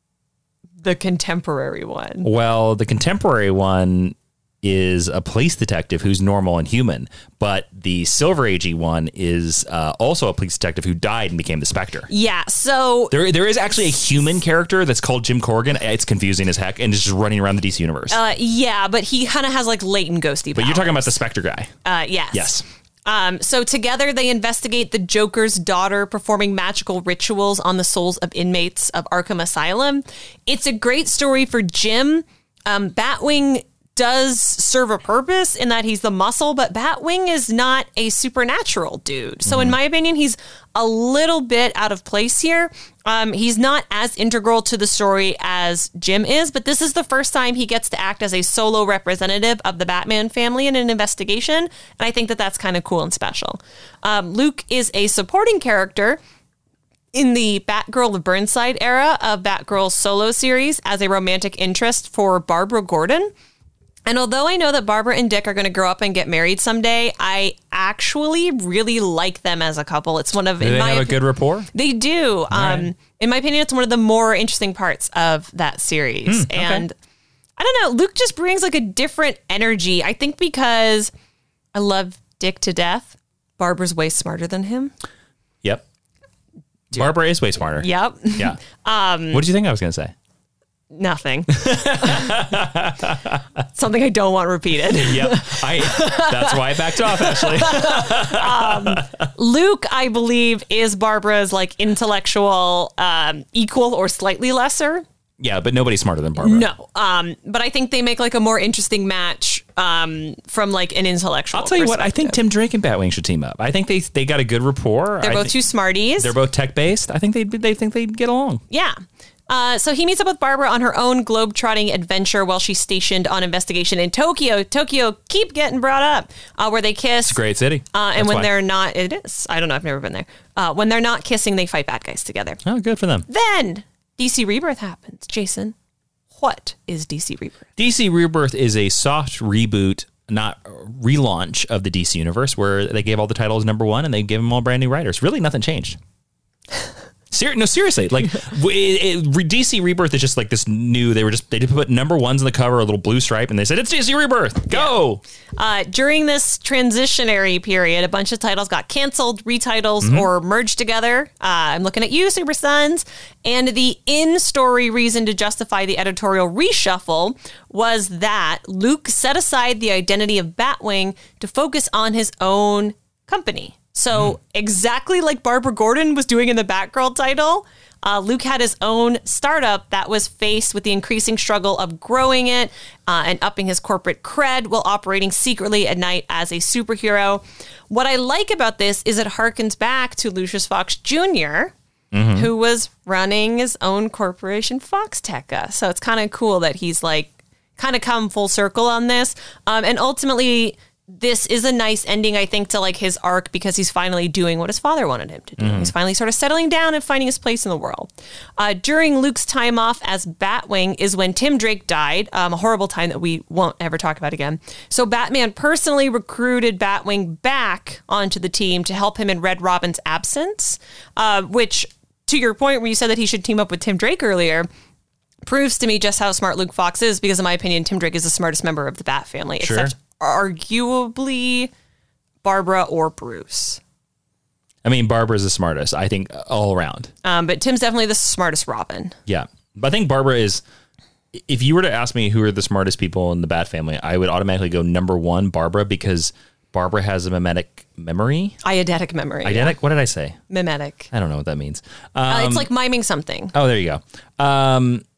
The contemporary one. Well, the contemporary one is a police detective who's normal and human, but the Silver Agey one is also a police detective who died and became the Spectre. Yeah, so... There is actually a human character that's called Jim Corrigan. It's confusing as heck, and is just running around the DC universe. Yeah, but he kind of has like latent ghosty powers. But you're talking about the Spectre guy. Yes. Yes. So together they investigate the Joker's daughter performing magical rituals on the souls of inmates of Arkham Asylum. It's a great story for Jim. Batwing does serve a purpose in that he's the muscle, but Batwing is not a supernatural dude. So in my opinion, he's a little bit out of place here. He's not as integral to the story as Jim is, but this is the first time he gets to act as a solo representative of the Batman family in an investigation. And I think that that's kind of cool and special. Luke is a supporting character in the Batgirl of Burnside era of Batgirl's solo series as a romantic interest for Barbara Gordon. And although I know that Barbara and Dick are going to grow up and get married someday, I actually really like them as a couple. It's one of... Do they have a good rapport? They do. Right. In my opinion, it's one of the more interesting parts of that series. Okay. And I don't know, Luke just brings like a different energy. I think because I love Dick to death, Barbara's way smarter than him. Yep. Barbara is way smarter. Yep. Yeah. What did you think I was going to say? Nothing. Something I don't want repeated. Yep. That's why I backed off, actually. Luke, I believe, is Barbara's like intellectual equal or slightly lesser. Yeah, but nobody's smarter than Barbara. No. But I think they make like a more interesting match from like an intellectual I'll tell you what, I think Tim Drake and Batwing should team up. I think they got a good rapport. They're both two smarties. They're both tech-based. I think they think they'd get along. Yeah. So he meets up with Barbara on her own globe-trotting adventure while she's stationed on investigation in Tokyo. Tokyo keep getting brought up, where they kiss. It's a great city. And when they're not, it is. I don't know. I've never been there. When they're not kissing, they fight bad guys together. Oh, good for them. Then DC Rebirth happens. Jason, what is DC Rebirth? DC Rebirth is a soft reboot, not relaunch of the DC universe, where they gave all the titles number one and they gave them all brand new writers. Really, nothing changed. No, seriously. Like DC Rebirth is just like this new. They just put number ones on the cover, a little blue stripe, and they said it's DC Rebirth. Go. Yeah. During this transitionary period, a bunch of titles got canceled, retitles, or merged together. I'm looking at you, Super Sons. And the in-story reason to justify the editorial reshuffle was that Luke set aside the identity of Batwing to focus on his own company. So exactly like Barbara Gordon was doing in the Batgirl title, Luke had his own startup that was faced with the increasing struggle of growing it and upping his corporate cred while operating secretly at night as a superhero. What I like about this is it harkens back to Lucius Fox Jr., who was running his own corporation, Foxtecca. So it's kind of cool that he's like kind of come full circle on this. And ultimately, this is a nice ending, I think, to like his arc because he's finally doing what his father wanted him to do. He's finally sort of settling down and finding his place in the world. During Luke's time off as Batwing is when Tim Drake died, a horrible time that we won't ever talk about again. So Batman personally recruited Batwing back onto the team to help him in Red Robin's absence, which, to your point where you said that he should team up with Tim Drake earlier, proves to me just how smart Luke Fox is because, in my opinion, Tim Drake is the smartest member of the Bat family, except arguably Barbara or Bruce. I mean, Barbara's the smartest, I think, all around. But Tim's definitely the smartest Robin. Yeah. But I think Barbara is, if you were to ask me who are the smartest people in the Bat family, I would automatically go number one, Barbara, because Barbara has a mimetic memory. Eidetic memory. Eidetic? Yeah. What did I say? Mimetic. I don't know what that means. It's like miming something. Oh, there you go.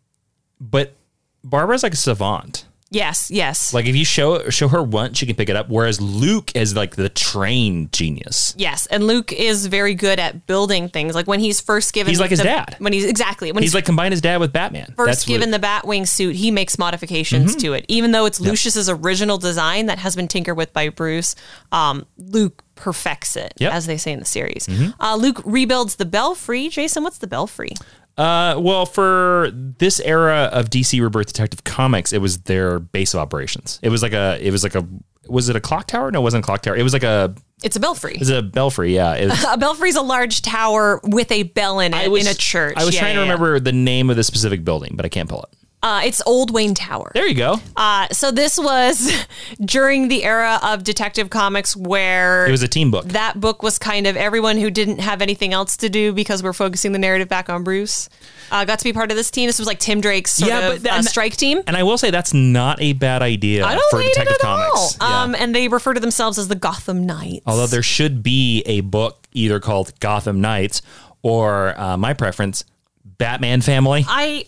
But Barbara's like a savant. Yes. Like if you show her once, she can pick it up. Whereas Luke is like the trained genius. Yes, and Luke is very good at building things. Like when he's first given, he's like his dad. When he's like combined his dad with Batman. First given the Batwing suit, he makes modifications to it, even though it's Lucius's original design that has been tinkered with by Bruce. Luke perfects it, as they say in the series. Luke rebuilds the Belfry. Jason, what's the Belfry? Well, for this era of DC Rebirth Detective Comics, it was their base of operations. Was it a clock tower? No, it wasn't a clock tower. It was like it's a belfry. It's a belfry, yeah. A belfry is a large tower with a bell in it in a church. I was trying to remember the name of the specific building, but I can't pull it. It's Old Wayne Tower. There you go. So this was during the era of Detective Comics where... It was a team book. That book was kind of everyone who didn't have anything else to do because we're focusing the narrative back on Bruce. Got to be part of this team. This was like Tim Drake's strike team. And I will say that's not a bad idea for Detective Comics. And they refer to themselves as the Gotham Knights. Although there should be a book either called Gotham Knights or, my preference, Batman Family.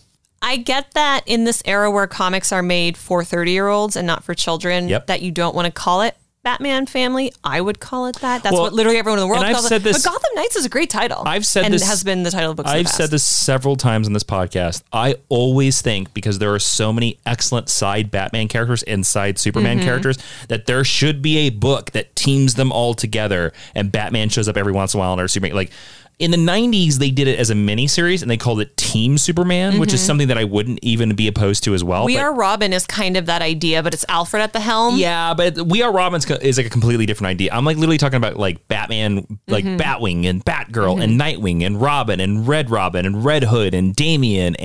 I get that in this era where comics are made for 30-year-olds and not for children, that you don't want to call it Batman Family. I would call it that. That's what literally everyone in the world calls it. But Gotham Knights is a great title. I've said this. And has been the title of books I've said this several times on this podcast. I always think, because there are so many excellent side Batman characters and side Superman characters, that there should be a book that teams them all together and Batman shows up every once in a while in our Superman. Like, in the 90s, they did it as a miniseries, and they called it Team Superman, which is something that I wouldn't even be opposed to as well. We Are Robin is kind of that idea, but it's Alfred at the helm. Yeah, but We Are Robin is like a completely different idea. I'm like literally talking about like Batman, like Batwing and Batgirl and Nightwing and Robin and Red Hood and Damian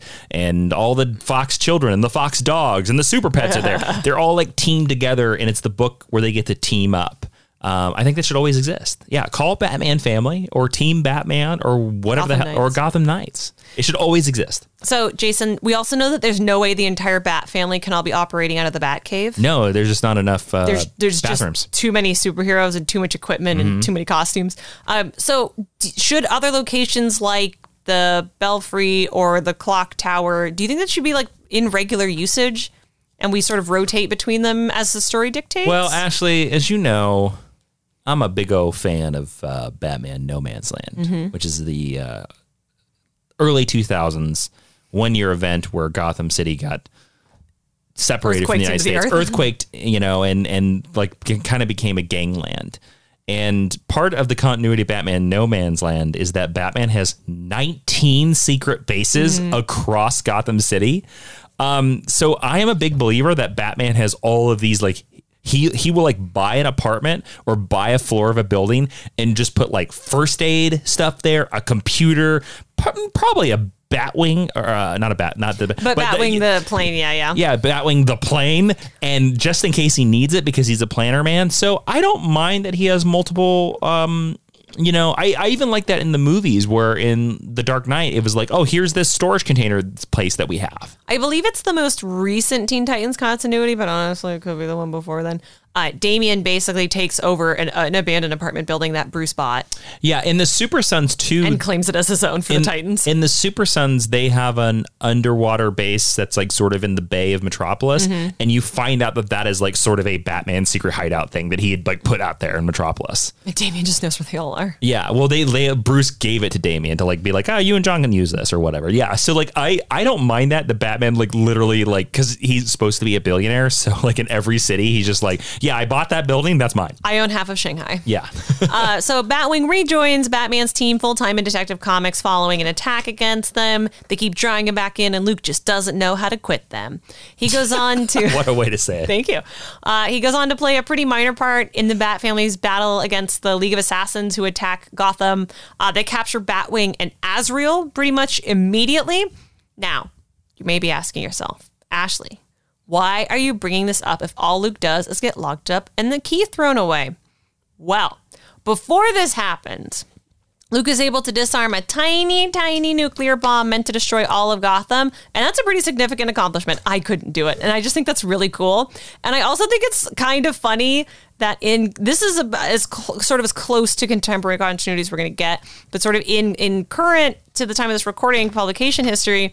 and all the Fox children and the Fox dogs and the Super Pets are there. They're all like teamed together, and it's the book where they get to team up. I think that should always exist. Yeah, call Batman Family or Team Batman or whatever the hell, or Gotham Knights. It should always exist. So, Jason, we also know that there's no way the entire Bat family can all be operating out of the Batcave. No, there's just not enough there's bathrooms. Just too many superheroes and too much equipment and too many costumes. So, should other locations like the Belfry or the Clock Tower, do you think that should be like in regular usage and we sort of rotate between them as the story dictates? Well, Ashley, as you know, I'm a big old fan of Batman No Man's Land, which is the early 2000s one-year event where Gotham City got separated from the United States, earthquaked, and like kind of became a gangland. And part of the continuity of Batman No Man's Land is that Batman has 19 secret bases across Gotham City. So I am a big believer that Batman has all of these, like, he will like buy an apartment or buy a floor of a building and just put like first aid stuff there, a computer, probably a Batwing, or Batwing the plane, yeah, Batwing the plane, and just in case he needs it because he's a planner man. So I don't mind that he has multiple. I even like that in the movies where in The Dark Knight, it was like, oh, here's this storage container place that we have. I believe it's the most recent Teen Titans continuity, but honestly, it could be the one before then. Damian basically takes over an abandoned apartment building that Bruce bought. Yeah, in the Super Sons too, and claims it as his own for the Titans. In the Super Sons, they have an underwater base that's like sort of in the Bay of Metropolis, and you find out that is like sort of a Batman secret hideout thing that he had like put out there in Metropolis. And Damian just knows where they all are. Yeah, well, Bruce gave it to Damian to like be like, you and John can use this or whatever. Yeah, so like I don't mind that the Batman like literally like, because he's supposed to be a billionaire, so like in every city he's just like, yeah, I bought that building. That's mine. I own half of Shanghai. Yeah. So Batwing rejoins Batman's team full-time in Detective Comics following an attack against them. They keep drawing him back in, and Luke just doesn't know how to quit them. He goes on to... What a way to say it. Thank you. He goes on to play a pretty minor part in the Bat family's battle against the League of Assassins who attack Gotham. They capture Batwing and Azrael pretty much immediately. Now, you may be asking yourself, Ashley, why are you bringing this up if all Luke does is get locked up and the key thrown away? Well, before this happens, Luke is able to disarm a tiny, tiny nuclear bomb meant to destroy all of Gotham. And that's a pretty significant accomplishment. I couldn't do it. And I just think that's really cool. And I also think it's kind of funny that this is sort of as close to contemporary continuity as we're going to get, but sort of in current to the time of this recording publication history,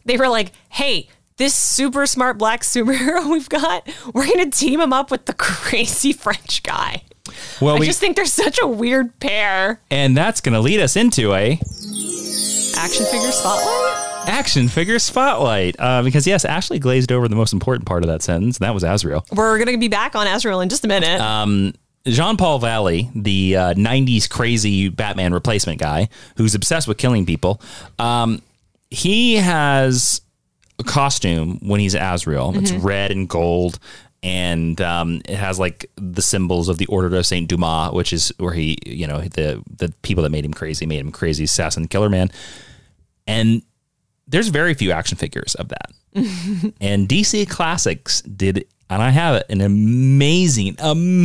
they were like, hey, this super smart black superhero we've got, we're going to team him up with the crazy French guy. Well, I just think they're such a weird pair. And that's going to lead us into a action figure spotlight. Action figure spotlight. Because, yes, Ashley glazed over the most important part of that sentence, and that was Azrael. We're going to be back on Azrael in just a minute. Jean-Paul Valley, the 90s crazy Batman replacement guy who's obsessed with killing people, he has a costume when he's Azrael. It's red and gold, and it has like the symbols of the Order of Saint Dumas, which is where he, the people that made him crazy, assassin, killer man. And there's very few action figures of that. And DC Classics did, and I have it, an amazing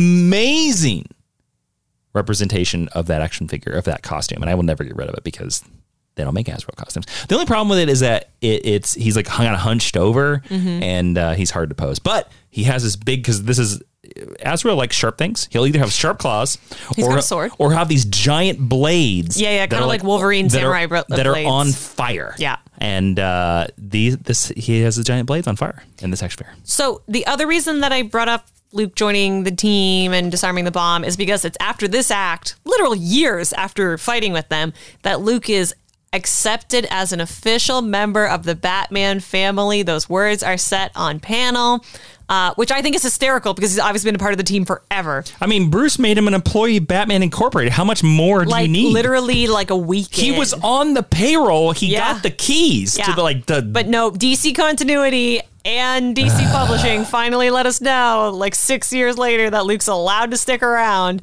representation of that action figure, of that costume. And I will never get rid of it because they don't make Azrael costumes. The only problem with it is that he's like kind of hunched over, and he's hard to pose. But he has this big, because this is, Azrael likes sharp things. He'll either have sharp claws got a sword, or have these giant blades. Yeah, kind of like Wolverine samurai blades that are on fire. Yeah. And he has the giant blades on fire in this action figure. So the other reason that I brought up Luke joining the team and disarming the bomb is because it's after this act, literal years after fighting with them, that Luke is accepted as an official member of the Batman family. Those words are set on panel, which I think is hysterical because he's obviously been a part of the team forever. I mean, Bruce made him an employee of Batman Incorporated. How much more do you need? Literally like a weekend. He was on the payroll. He got the keys to the. But no, DC Continuity and DC Publishing finally let us know, like 6 years later, that Luke's allowed to stick around.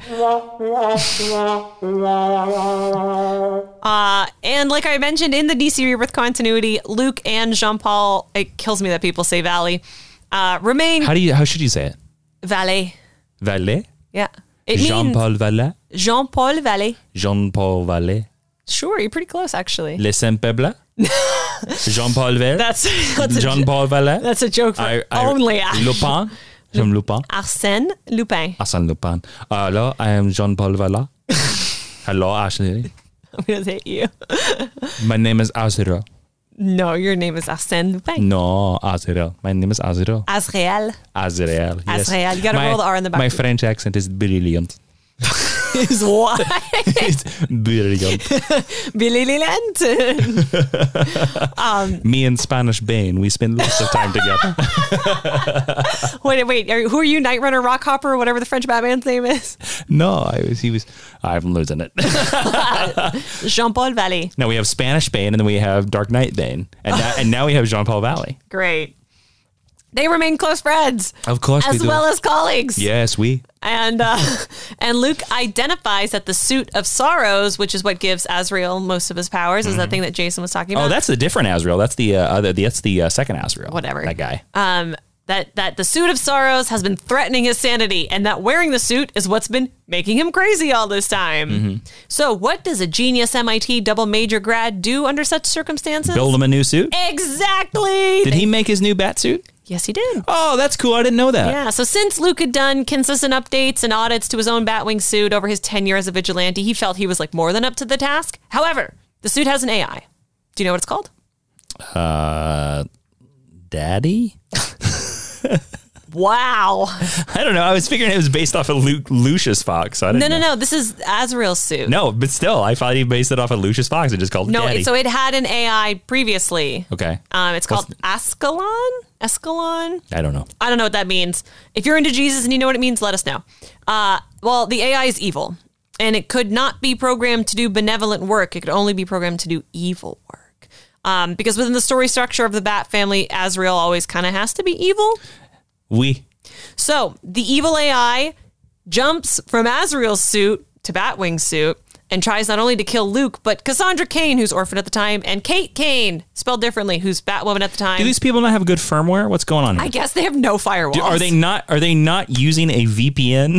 And like I mentioned in the DC Rebirth continuity, Luke and Jean-Paul, it kills me that people say Valley, remain... How should you say it? Valet. Valet? Yeah. It Jean-Paul Valet? Jean-Paul Valet. Jean-Paul Valet. Sure, you're pretty close, actually. Les Saint-Pebble? Jean-Paul Valet? That's Jean-Paul Valet? That's a joke for only Ash. Lupin? Jean Lupin? Arsène Lupin. Arsène Lupin. Hello, I am Jean-Paul Valet. Hello, Ashley. I'm going to hate you. My name is Azrael. No, your name is Arsène Lupin. No, Azrael. My name is Azrael. Azrael. Azrael, yes. Azrael. You got to roll the R in the back. My French accent is brilliant. Is what? It's brilliant. Brilliant. Me and Spanish Bane, we spend lots of time together. Wait. Who are you? Night Runner, Rockhopper, or whatever the French Batman's name is? No, I'm losing it. Jean-Paul Valley. No, we have Spanish Bane, and then we have Dark Knight Bane, and now we have Jean-Paul Valley. Great. They remain close friends. Of course we do. As well as colleagues. Yes, we. And Luke identifies that the Suit of Sorrows, which is what gives Azrael most of his powers, is that thing that Jason was talking about. Oh, that's a different Azrael. That's the second Azrael. Whatever. That guy. That the Suit of Sorrows has been threatening his sanity, and that wearing the suit is what's been making him crazy all this time. So what does a genius MIT double major grad do under such circumstances? Build him a new suit? Exactly. Did he make his new bat suit? Yes, he did. Oh, that's cool. I didn't know that. Yeah, so since Luke had done consistent updates and audits to his own Batwing suit over his tenure as a vigilante, he felt he was like more than up to the task. However, the suit has an AI. Do you know what it's called? Daddy? Wow. I don't know. I was figuring it was based off of Lucius Fox. So I didn't know. No. This is Azrael's suit. No, but still, I thought he based it off of Lucius Fox and just called it Daddy. So it had an AI previously. Okay. It's called Ascalon? Escalon? I don't know. I don't know what that means. If you're into Jesus and you know what it means, let us know. Well, the AI is evil, and it could not be programmed to do benevolent work. It could only be programmed to do evil work. Because within the story structure of the Bat family, Azrael always kind of has to be evil. So the evil AI jumps from Azrael's suit to Batwing's suit and tries not only to kill Luke, but Cassandra Cain, who's orphan at the time, and Kate Kane, spelled differently, who's Batwoman at the time. Do these people not have good firmware? What's going on here? I guess they have no firewalls. Are they not using a VPN?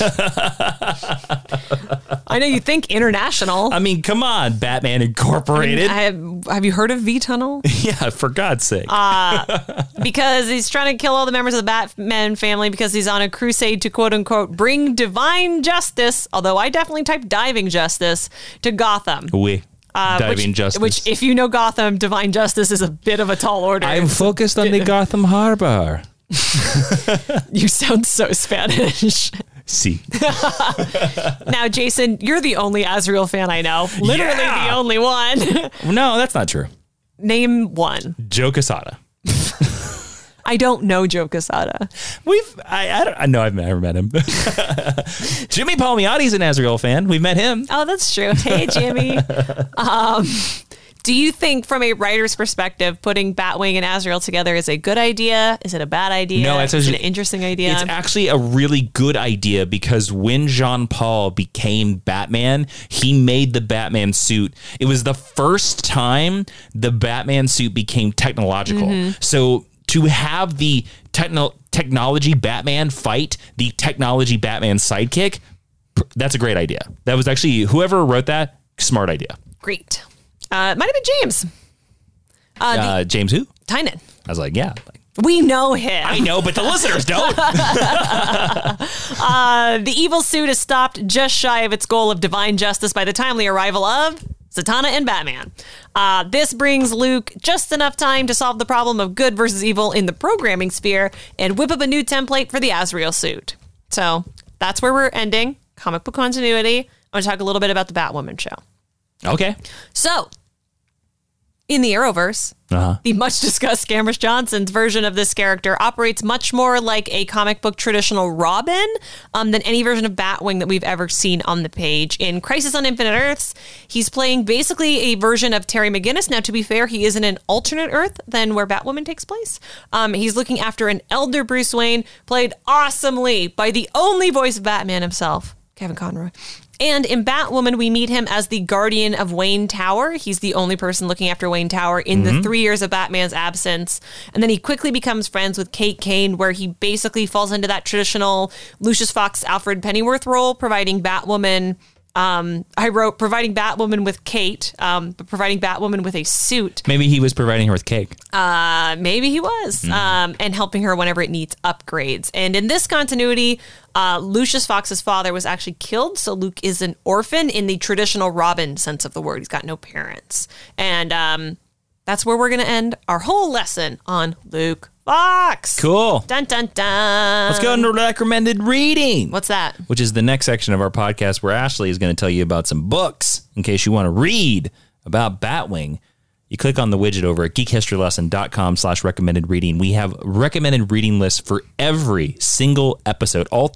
I know you think international. I mean, come on, Batman Incorporated. Have you heard of V-Tunnel? Yeah, for God's sake. Because he's trying to kill all the members of the Batman family because he's on a crusade to quote-unquote bring divine justice, although I definitely typed diving justice, to Gotham. Divine Justice. Which, if you know Gotham, Divine Justice is a bit of a tall order. I'm focused on the Gotham Harbor. You sound so Spanish. See. Now, Jason, you're the only Azrael fan I know. Literally the only one. No, that's not true. Name one. Joe Quesada. I don't know Joe Quesada. I know I've never met him. Jimmy Palmiotti's an Azrael fan. We've met him. Oh, that's true. Hey, Jimmy. Do you think, from a writer's perspective, putting Batwing and Azrael together is a good idea? Is it a bad idea? No, it's an interesting idea. It's actually a really good idea because when Jean-Paul became Batman, he made the Batman suit. It was the first time the Batman suit became technological. So to have the technology Batman fight the technology Batman sidekick, that's a great idea. That was actually, whoever wrote that, smart idea. Great. It might have been James. James who? Tynan. I was like, yeah. We know him. I know, but the listeners don't. The evil suit is stopped just shy of its goal of divine justice by the timely arrival of Zatanna and Batman. This brings Luke just enough time to solve the problem of good versus evil in the programming sphere and whip up a new template for the Azrael suit. So that's where we're ending. Comic book continuity. I'm going to talk a little bit about the Batwoman show. Okay. So, in the Arrowverse, the much-discussed Scammers Johnson's version of this character operates much more like a comic book traditional Robin than any version of Batwing that we've ever seen on the page. In Crisis on Infinite Earths, he's playing basically a version of Terry McGinnis. Now, to be fair, he is in an alternate Earth than where Batwoman takes place. He's looking after an elder Bruce Wayne, played awesomely by the only voice of Batman himself, Kevin Conroy. And in Batwoman, we meet him as the guardian of Wayne Tower. He's the only person looking after Wayne Tower in the 3 years of Batman's absence. And then he quickly becomes friends with Kate Kane, where he basically falls into that traditional Lucius Fox, Alfred Pennyworth role, providing Batwoman. Providing Batwoman with Kate, but providing Batwoman with a suit. Maybe he was providing her with cake. Maybe he was. And helping her whenever it needs upgrades. And in this continuity, Lucius Fox's father was actually killed, so Luke is an orphan in the traditional Robin sense of the word. He's got no parents. And that's where we're going to end our whole lesson on Luke Fox. Cool. Dun, dun, dun. Let's go into recommended reading. What's that? Which is the next section of our podcast where Ashley is going to tell you about some books in case you want to read about Batwing. You click on the widget over at geekhistorylesson.com/recommended reading. We have recommended reading lists for every single episode, all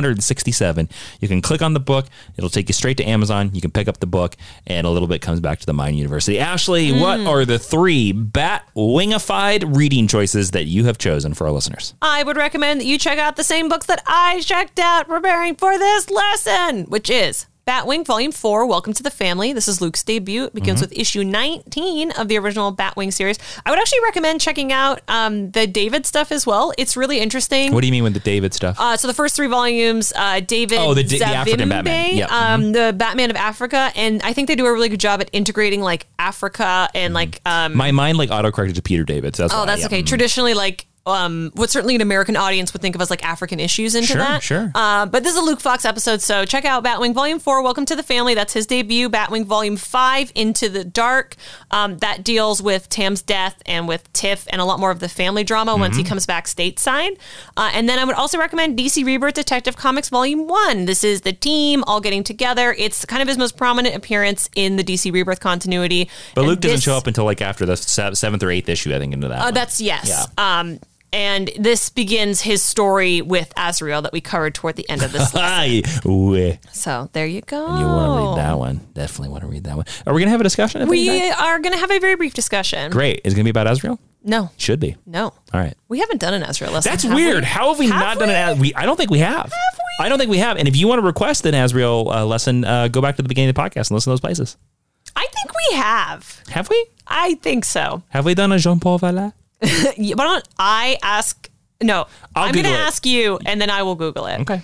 367. You can click on the book. It'll take you straight to Amazon. You can pick up the book, and a little bit comes back to the Mind University. Ashley, what are the 3 Batwingified reading choices that you have chosen for our listeners? I would recommend that you check out the same books that I checked out preparing for this lesson, which is Batwing Volume 4, Welcome to the Family. This is Luke's debut. It begins with issue 19 of the original Batwing series. I would actually recommend checking out the David stuff as well. It's really interesting. What do you mean with the David stuff? So the first 3 volumes, David the African Batman. Yep. The Batman of Africa. And I think they do a really good job at integrating like Africa and like... My mind like autocorrected to Peter David. So that's okay. Traditionally like... what certainly an American audience would think of as like African issues into that. Sure. But this is a Luke Fox episode, so check out Batwing Volume 4, Welcome to the Family. That's his debut. Batwing Volume 5, Into the Dark. That deals with Tam's death and with Tiff and a lot more of the family drama once he comes back stateside. And then I would also recommend DC Rebirth Detective Comics Volume 1. This is the team all getting together. It's kind of his most prominent appearance in the DC Rebirth continuity. But Luke doesn't show up until like after the 7th or 8th issue, I think, into that. That's, yes. Yeah. And this begins his story with Azrael that we covered toward the end of this lesson. So there you go. And you want to read that one. Definitely want to read that one. Are we going to have a discussion? We are going to have a very brief discussion. Great. Is it going to be about Azrael? No. Should be. No. All right. We haven't done an Azrael lesson. That's weird. How have we not done an I don't think we have. Have we? I don't think we have. And if you want to request an Azrael lesson, go back to the beginning of the podcast and listen to those places. I think we have. Have we? I think so. Have we done a Jean-Paul Vallat? Why don't I ask? No, I'm going to ask you, and then I will Google it. Okay.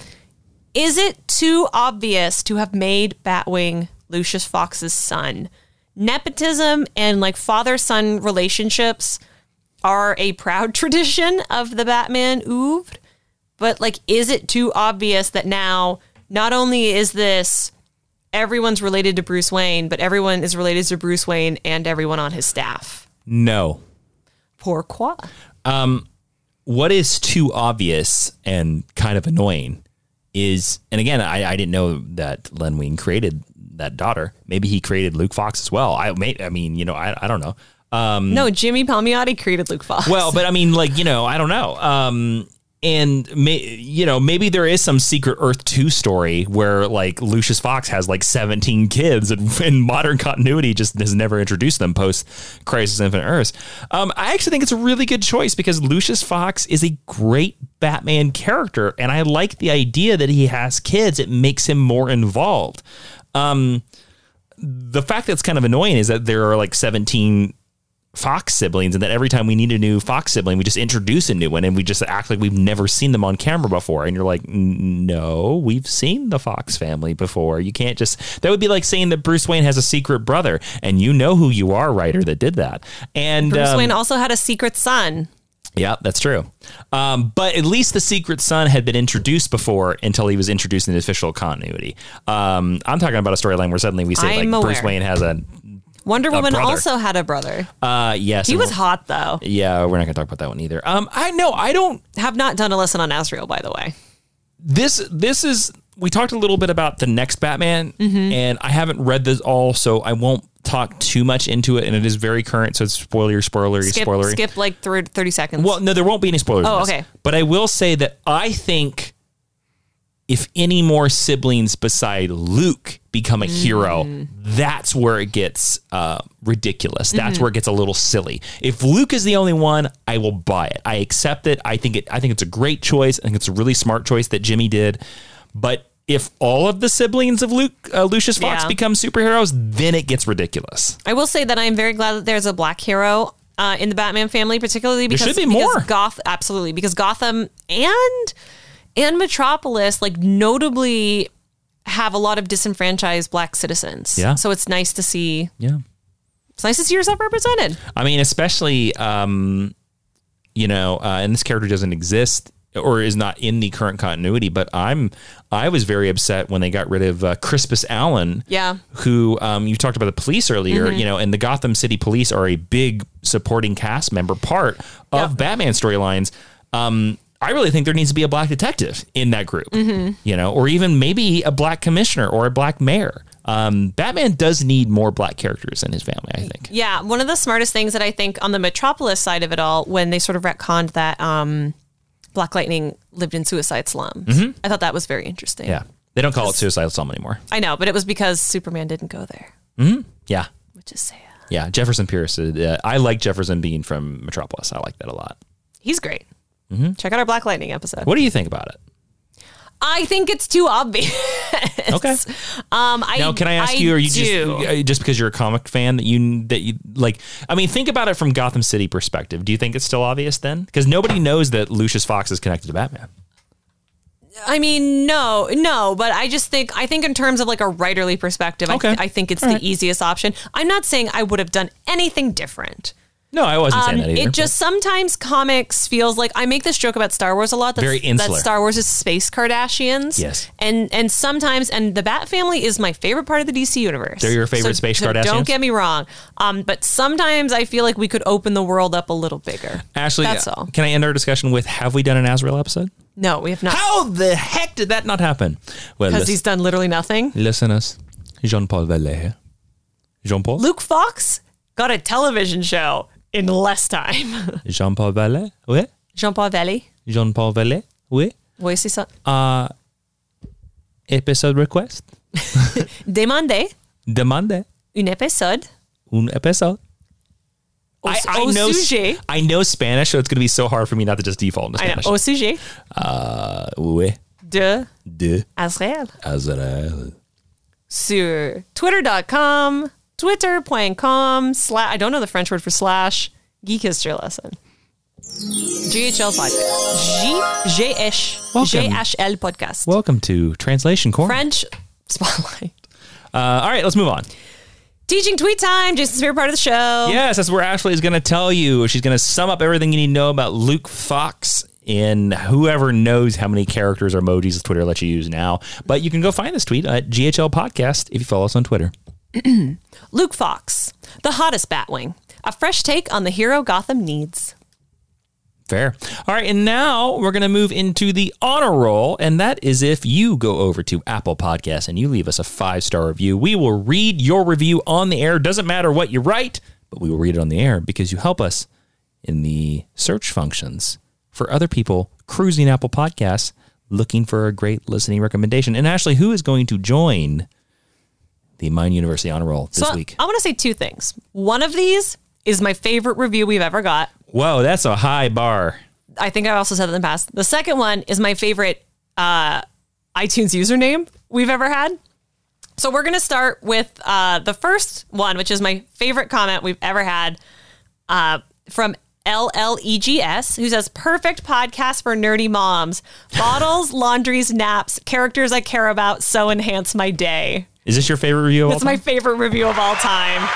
Is it too obvious to have made Batwing Lucius Fox's son? Nepotism and like father-son relationships are a proud tradition of the Batman oeuvre, but like, is it too obvious that now not only is this everyone's related to Bruce Wayne, but everyone is related to Bruce Wayne and everyone on his staff. No. Pourquoi? What is too obvious and kind of annoying is, and again, I didn't know that Len Wein created that daughter. Maybe he created Luke Fox as well. I don't know. No, Jimmy Palmiotti created Luke Fox. Well, but I mean, like, I don't know. And maybe there is some secret Earth 2 story where like Lucius Fox has like 17 kids and modern continuity just has never introduced them post Crisis on Infinite Earths. I actually think it's a really good choice because Lucius Fox is a great Batman character. And I like the idea that he has kids. It makes him more involved. The fact that's kind of annoying is that there are like 17 Fox siblings and that every time we need a new Fox sibling, we just introduce a new one and we just act like we've never seen them on camera before. And you're like, no, we've seen the Fox family before. You can't just, that would be like saying that Bruce Wayne has a secret brother and you know who you are, writer, that did that. And Bruce Wayne also had a secret son. Yeah, that's true. But at least the secret son had been introduced before until he was introduced in the official continuity. I'm talking about a storyline where suddenly we say Bruce Wayne has a Wonder Woman brother. Also had a brother. Yes. He was hot, though. Yeah, we're not going to talk about that one either. I don't... Have not done a lesson on Azrael, by the way. This is... We talked a little bit about the next Batman, and I haven't read this all, so I won't talk too much into it, and it is very current, so it's spoilery. Skip like 30 seconds. Well, no, there won't be any spoilers. Oh, okay. But I will say that I think if any more siblings beside Luke become a hero, that's where it gets ridiculous. That's where it gets a little silly. If Luke is the only one, I will buy it. I accept it. I think it's a great choice. I think it's a really smart choice that Jimmy did. But if all of the siblings of Lucius Fox become superheroes, then it gets ridiculous. I will say that I am very glad that there's a black hero in the Batman family, particularly because there should be more. Absolutely, because Gotham and Metropolis, like, notably have a lot of disenfranchised black citizens. Yeah. So it's nice to see. Yeah. It's nice to see yourself represented. I mean, especially, and this character doesn't exist or is not in the current continuity, but I was very upset when they got rid of Crispus Allen. Yeah. Who, you talked about the police earlier, and the Gotham City Police are a big supporting cast member part of Batman storylines. I really think there needs to be a black detective in that group, or even maybe a black commissioner or a black mayor. Batman does need more black characters in his family, I think. Yeah. One of the smartest things that I think on the Metropolis side of it all, when they sort of retconned that Black Lightning lived in suicide slums, I thought that was very interesting. Yeah. They don't call it suicide slum anymore. I know, but it was because Superman didn't go there. Yeah. Which is sad. Yeah. Jefferson Pierce. I like Jefferson being from Metropolis. I like that a lot. He's great. Check out our Black Lightning episode. What do you think about it? I think it's too obvious. Okay. Now, can I ask you? Are you just because you're a comic fan that you like? I mean, think about it from Gotham City perspective. Do you think it's still obvious then? Because nobody knows that Lucius Fox is connected to Batman. I mean, no, but I think in terms of like a writerly perspective, I think it's the easiest option. I'm not saying I would have done anything different. No, I wasn't saying that either. It just sometimes comics feels like, I make this joke about Star Wars a lot. Very insular. That Star Wars is space Kardashians. Yes. And sometimes, and the Bat family is my favorite part of the DC universe. They're your favorite space Kardashians? Don't get me wrong. But sometimes I feel like we could open the world up a little bigger. Ashley, that's all. Can I end our discussion with, have we done an Azrael episode? No, we have not. How the heck did that not happen? Well, because he's done literally nothing. Listeners, Jean-Paul Vallée here. Jean-Paul? Luke Fox got a television show in less time. Jean-Paul Vallée? Oui. Jean-Paul Vallée? Jean-Paul Vallée? Oui. Oui, c'est ça. Episode request? Demandez. Un épisode. Un épisode. Au sujet. I know Spanish, so it's going to be so hard for me not to just default into Spanish. Au sujet. Oui. De Azrael. Sur Twitter.com, Twitter.com, I don't know the French word for slash, Geek History Lesson. GHL Podcast. GHL Podcast. Welcome to Translation Corner. French Spotlight. All right, let's move on. Teaching Tweet Time, Jason's favorite part of the show. Yes, that's where Ashley is going to tell you. She's going to sum up everything you need to know about Luke Fox in whoever knows how many characters or emojis Twitter lets you use now. But you can go find this tweet at GHL Podcast if you follow us on Twitter. Luke Fox, the hottest Batwing. A fresh take on the hero Gotham needs. Fair. All right, and now we're going to move into the honor roll, and that is if you go over to Apple Podcasts and you leave us a 5-star review. We will read your review on the air. Doesn't matter what you write, but we will read it on the air because you help us in the search functions for other people cruising Apple Podcasts looking for a great listening recommendation. And Ashley, who is going to join the Mind University honor roll this week? I want to say two things. One of these is my favorite review we've ever got. Whoa, that's a high bar. I think I also said that in the past. The second one is my favorite iTunes username we've ever had. So we're going to start with the first one, which is my favorite comment we've ever had from LLEGS, who says, perfect podcast for nerdy moms. Bottles, laundries, naps, characters I care about so enhance my day. Is this your favorite review of all time? It's my favorite review of all time.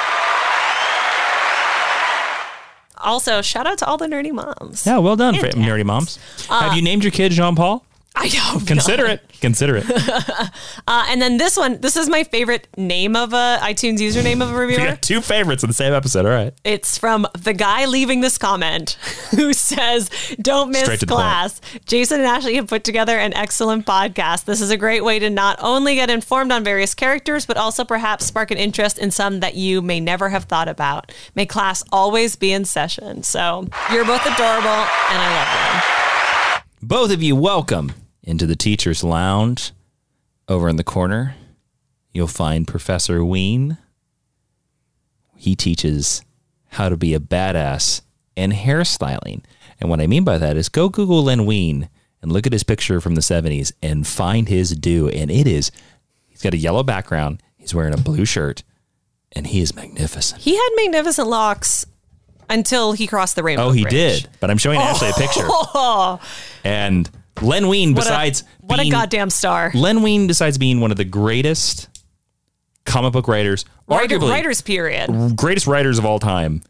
Also, shout out to all the nerdy moms. Yeah, well done, nerdy moms. Have you named your kid Jean-Paul? I hope Consider not. it. Consider it. And then this one, this is my favorite name of a iTunes username of a reviewer. You got two favorites in the same episode. All right. It's from the guy leaving this comment who says, don't miss class. Jason and Ashley have put together an excellent podcast. This is a great way to not only get informed on various characters, but also perhaps spark an interest in some that you may never have thought about. May class always be in session. So you're both adorable and I love you. Both of you, welcome into the teacher's lounge. Over in the corner, you'll find Professor Ween. He teaches how to be a badass and hairstyling. And what I mean by that is go Google Len Wein and look at his picture from the 70s and find his do. And he's got a yellow background. He's wearing a blue shirt and he is magnificent. He had magnificent locks until he crossed the rainbow. Oh, he bridge. did. But I'm showing Ashley a picture. And Len Wein, what a goddamn star. Len Wein, besides being one of the greatest comic book writers, arguably writers period, greatest writers of all time,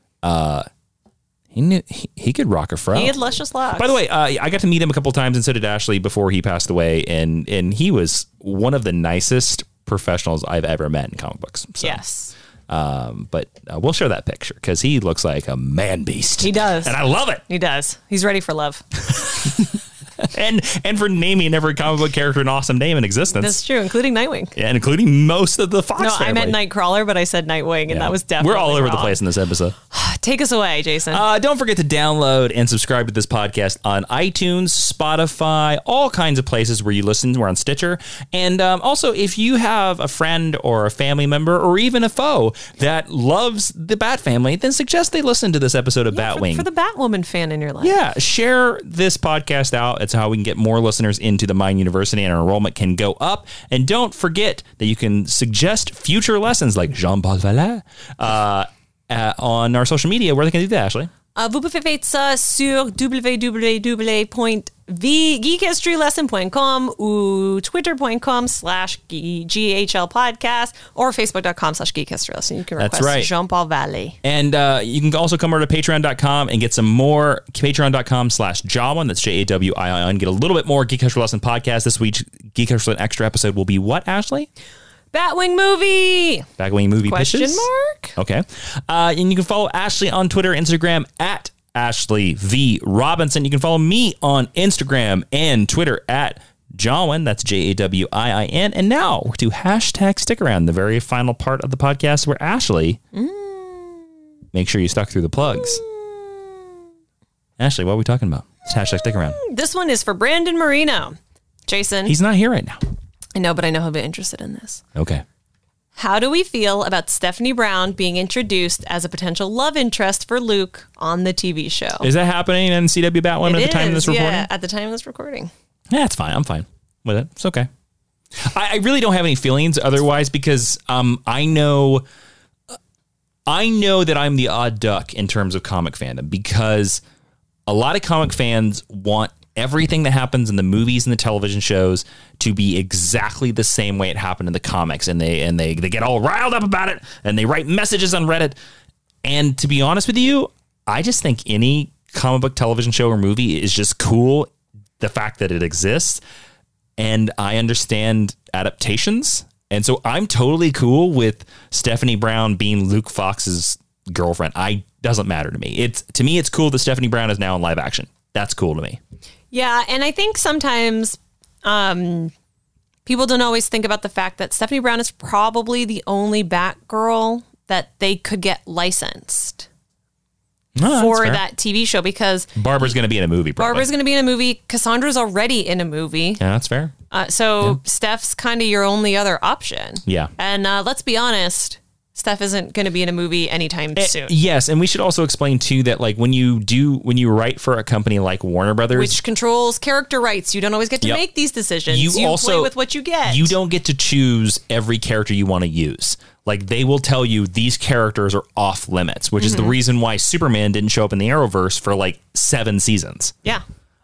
he could rock a fro. He had luscious locks. By the way, I got to meet him a couple times, and so did Ashley before he passed away, and he was one of the nicest professionals I've ever met in comic books. So. Yes. But we'll show that picture because he looks like a man beast. He does. And I love it. He does. He's ready for love. and for naming every comic book character an awesome name in existence. That's true, including Nightwing. Yeah, and including most of the Fox family. I meant Nightcrawler, but I said Nightwing, and that was definitely We're all over wrong. the place in this episode. Take us away, Jason. Don't forget to download and subscribe to this podcast on iTunes, Spotify, all kinds of places where you listen. We're on Stitcher. And also, if you have a friend or a family member or even a foe that loves the Bat family, then suggest they listen to this episode of Batwing. For the Batwoman fan in your life. Yeah, share this podcast out. It's how we can get more listeners into the Mind University and our enrollment can go up. And don't forget that you can suggest future lessons like Jean-Paul Vallet on our social media. Where they can do that, Ashley? Vous pouvez faire ça sur www.geekhistorylesson.com ou twitter.com/GHL podcast or facebook.com/geekhistorylesson. You can request Jean-Paul Vallée. And you can also come over to patreon.com and get some more patreon.com/Jawin. That's Jawin. Get a little bit more Geek History Lesson podcast. This week's Geek History Lesson extra episode will be what, Ashley? Batwing movie. Batwing movie Question pitches? mark? Okay. And you can follow Ashley on Twitter, Instagram at Ashley V. Robinson. You can follow me on Instagram and Twitter at Jawin. That's Jawin. And now we're to hashtag stick around, the very final part of the podcast where Ashley, make sure you stuck through the plugs. Ashley, what are we talking about? It's hashtag stick around. This one is for Brandon Marino. Jason. He's not here right now. I know, but I know he'll be interested in this. Okay. How do we feel about Stephanie Brown being introduced as a potential love interest for Luke on the TV show? Is that happening in CW Batwoman at the time of this recording? Yeah, at the time of this recording. Yeah, it's fine. I'm fine with it. It's okay. I really don't have any feelings otherwise because I know that I'm the odd duck in terms of comic fandom because a lot of comic fans want everything that happens in the movies and the television shows to be exactly the same way it happened in the comics, and they get all riled up about it, and they write messages on Reddit. And to be honest with you, I just think any comic book television show or movie is just cool. The fact that it exists, and I understand adaptations. And so I'm totally cool with Stephanie Brown being Luke Fox's girlfriend. Doesn't matter to me. To me, it's cool that Stephanie Brown is now in live action. That's cool to me. Yeah, and I think sometimes people don't always think about the fact that Stephanie Brown is probably the only Batgirl that they could get licensed for that TV show, because Barbara's going to be in a movie. Probably. Barbara's going to be in a movie. Cassandra's already in a movie. Yeah, that's fair. Steph's kind of your only other option. Yeah. And let's be honest, Steph isn't going to be in a movie anytime soon. Yes, and we should also explain too that like when you write for a company like Warner Brothers, which controls character rights, you don't always get to make these decisions. You also play with what you get. You don't get to choose every character you want to use. Like they will tell you these characters are off limits, which is the reason why Superman didn't show up in the Arrowverse for like 7 seasons. Yeah.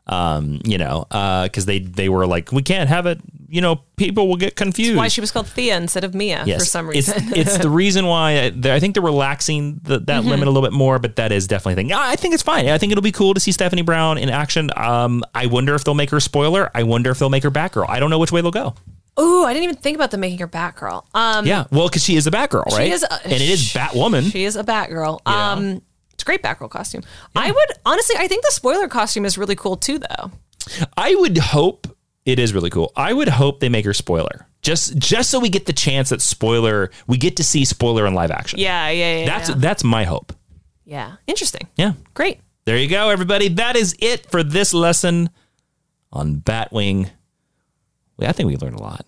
Because they were like, we can't have it. People will get confused. That's why she was called Thea instead of Mia for some reason. It's the reason why I think they're relaxing that limit a little bit more, but that is definitely a thing. I think it's fine. I think it'll be cool to see Stephanie Brown in action. I wonder if they'll make her spoiler. I wonder if they'll make her Batgirl. I don't know which way they'll go. Ooh, I didn't even think about them making her Batgirl. Yeah, well, because she is a Batgirl, right? And it is Batwoman. She is a Batgirl. Yeah. It's a great Batgirl costume. Yeah. I think the spoiler costume is really cool too, though. I would hope it is really cool. I would hope they make her spoiler. Just so we get the chance that we get to see spoiler in live action. Yeah. That's my hope. Yeah. Interesting. Yeah. Great. There you go, everybody. That is it for this lesson on Batwing. I think we learned a lot.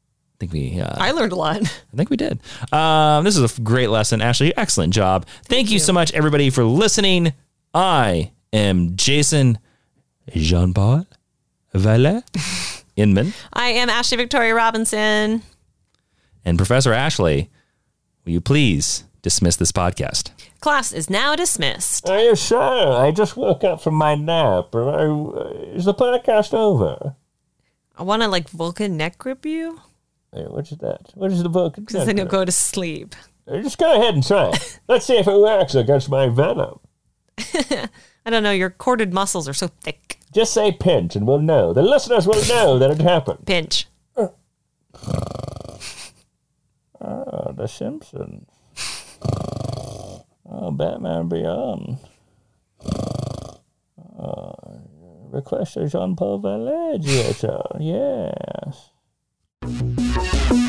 I learned a lot. I think we did. This is a great lesson. Ashley, excellent job. Thank you so much, everybody, for listening. I am Jason Jean-Paul Valet Inman. I am Ashley Victoria Robinson. And Professor Ashley, will you please dismiss this podcast? Class is now dismissed. Are you sure? I just woke up from my nap. Is the podcast over? I want to Vulcan neck grip you. Hey, what's that? What is the Vulcan? Because then you'll go to sleep. Just go ahead and try it. Let's see if it works against my venom. I don't know. Your corded muscles are so thick. Just say pinch and we'll know. The listeners will know that it happened. Pinch. The Simpsons. Batman Beyond. Request Jean-Paul Valet, yes.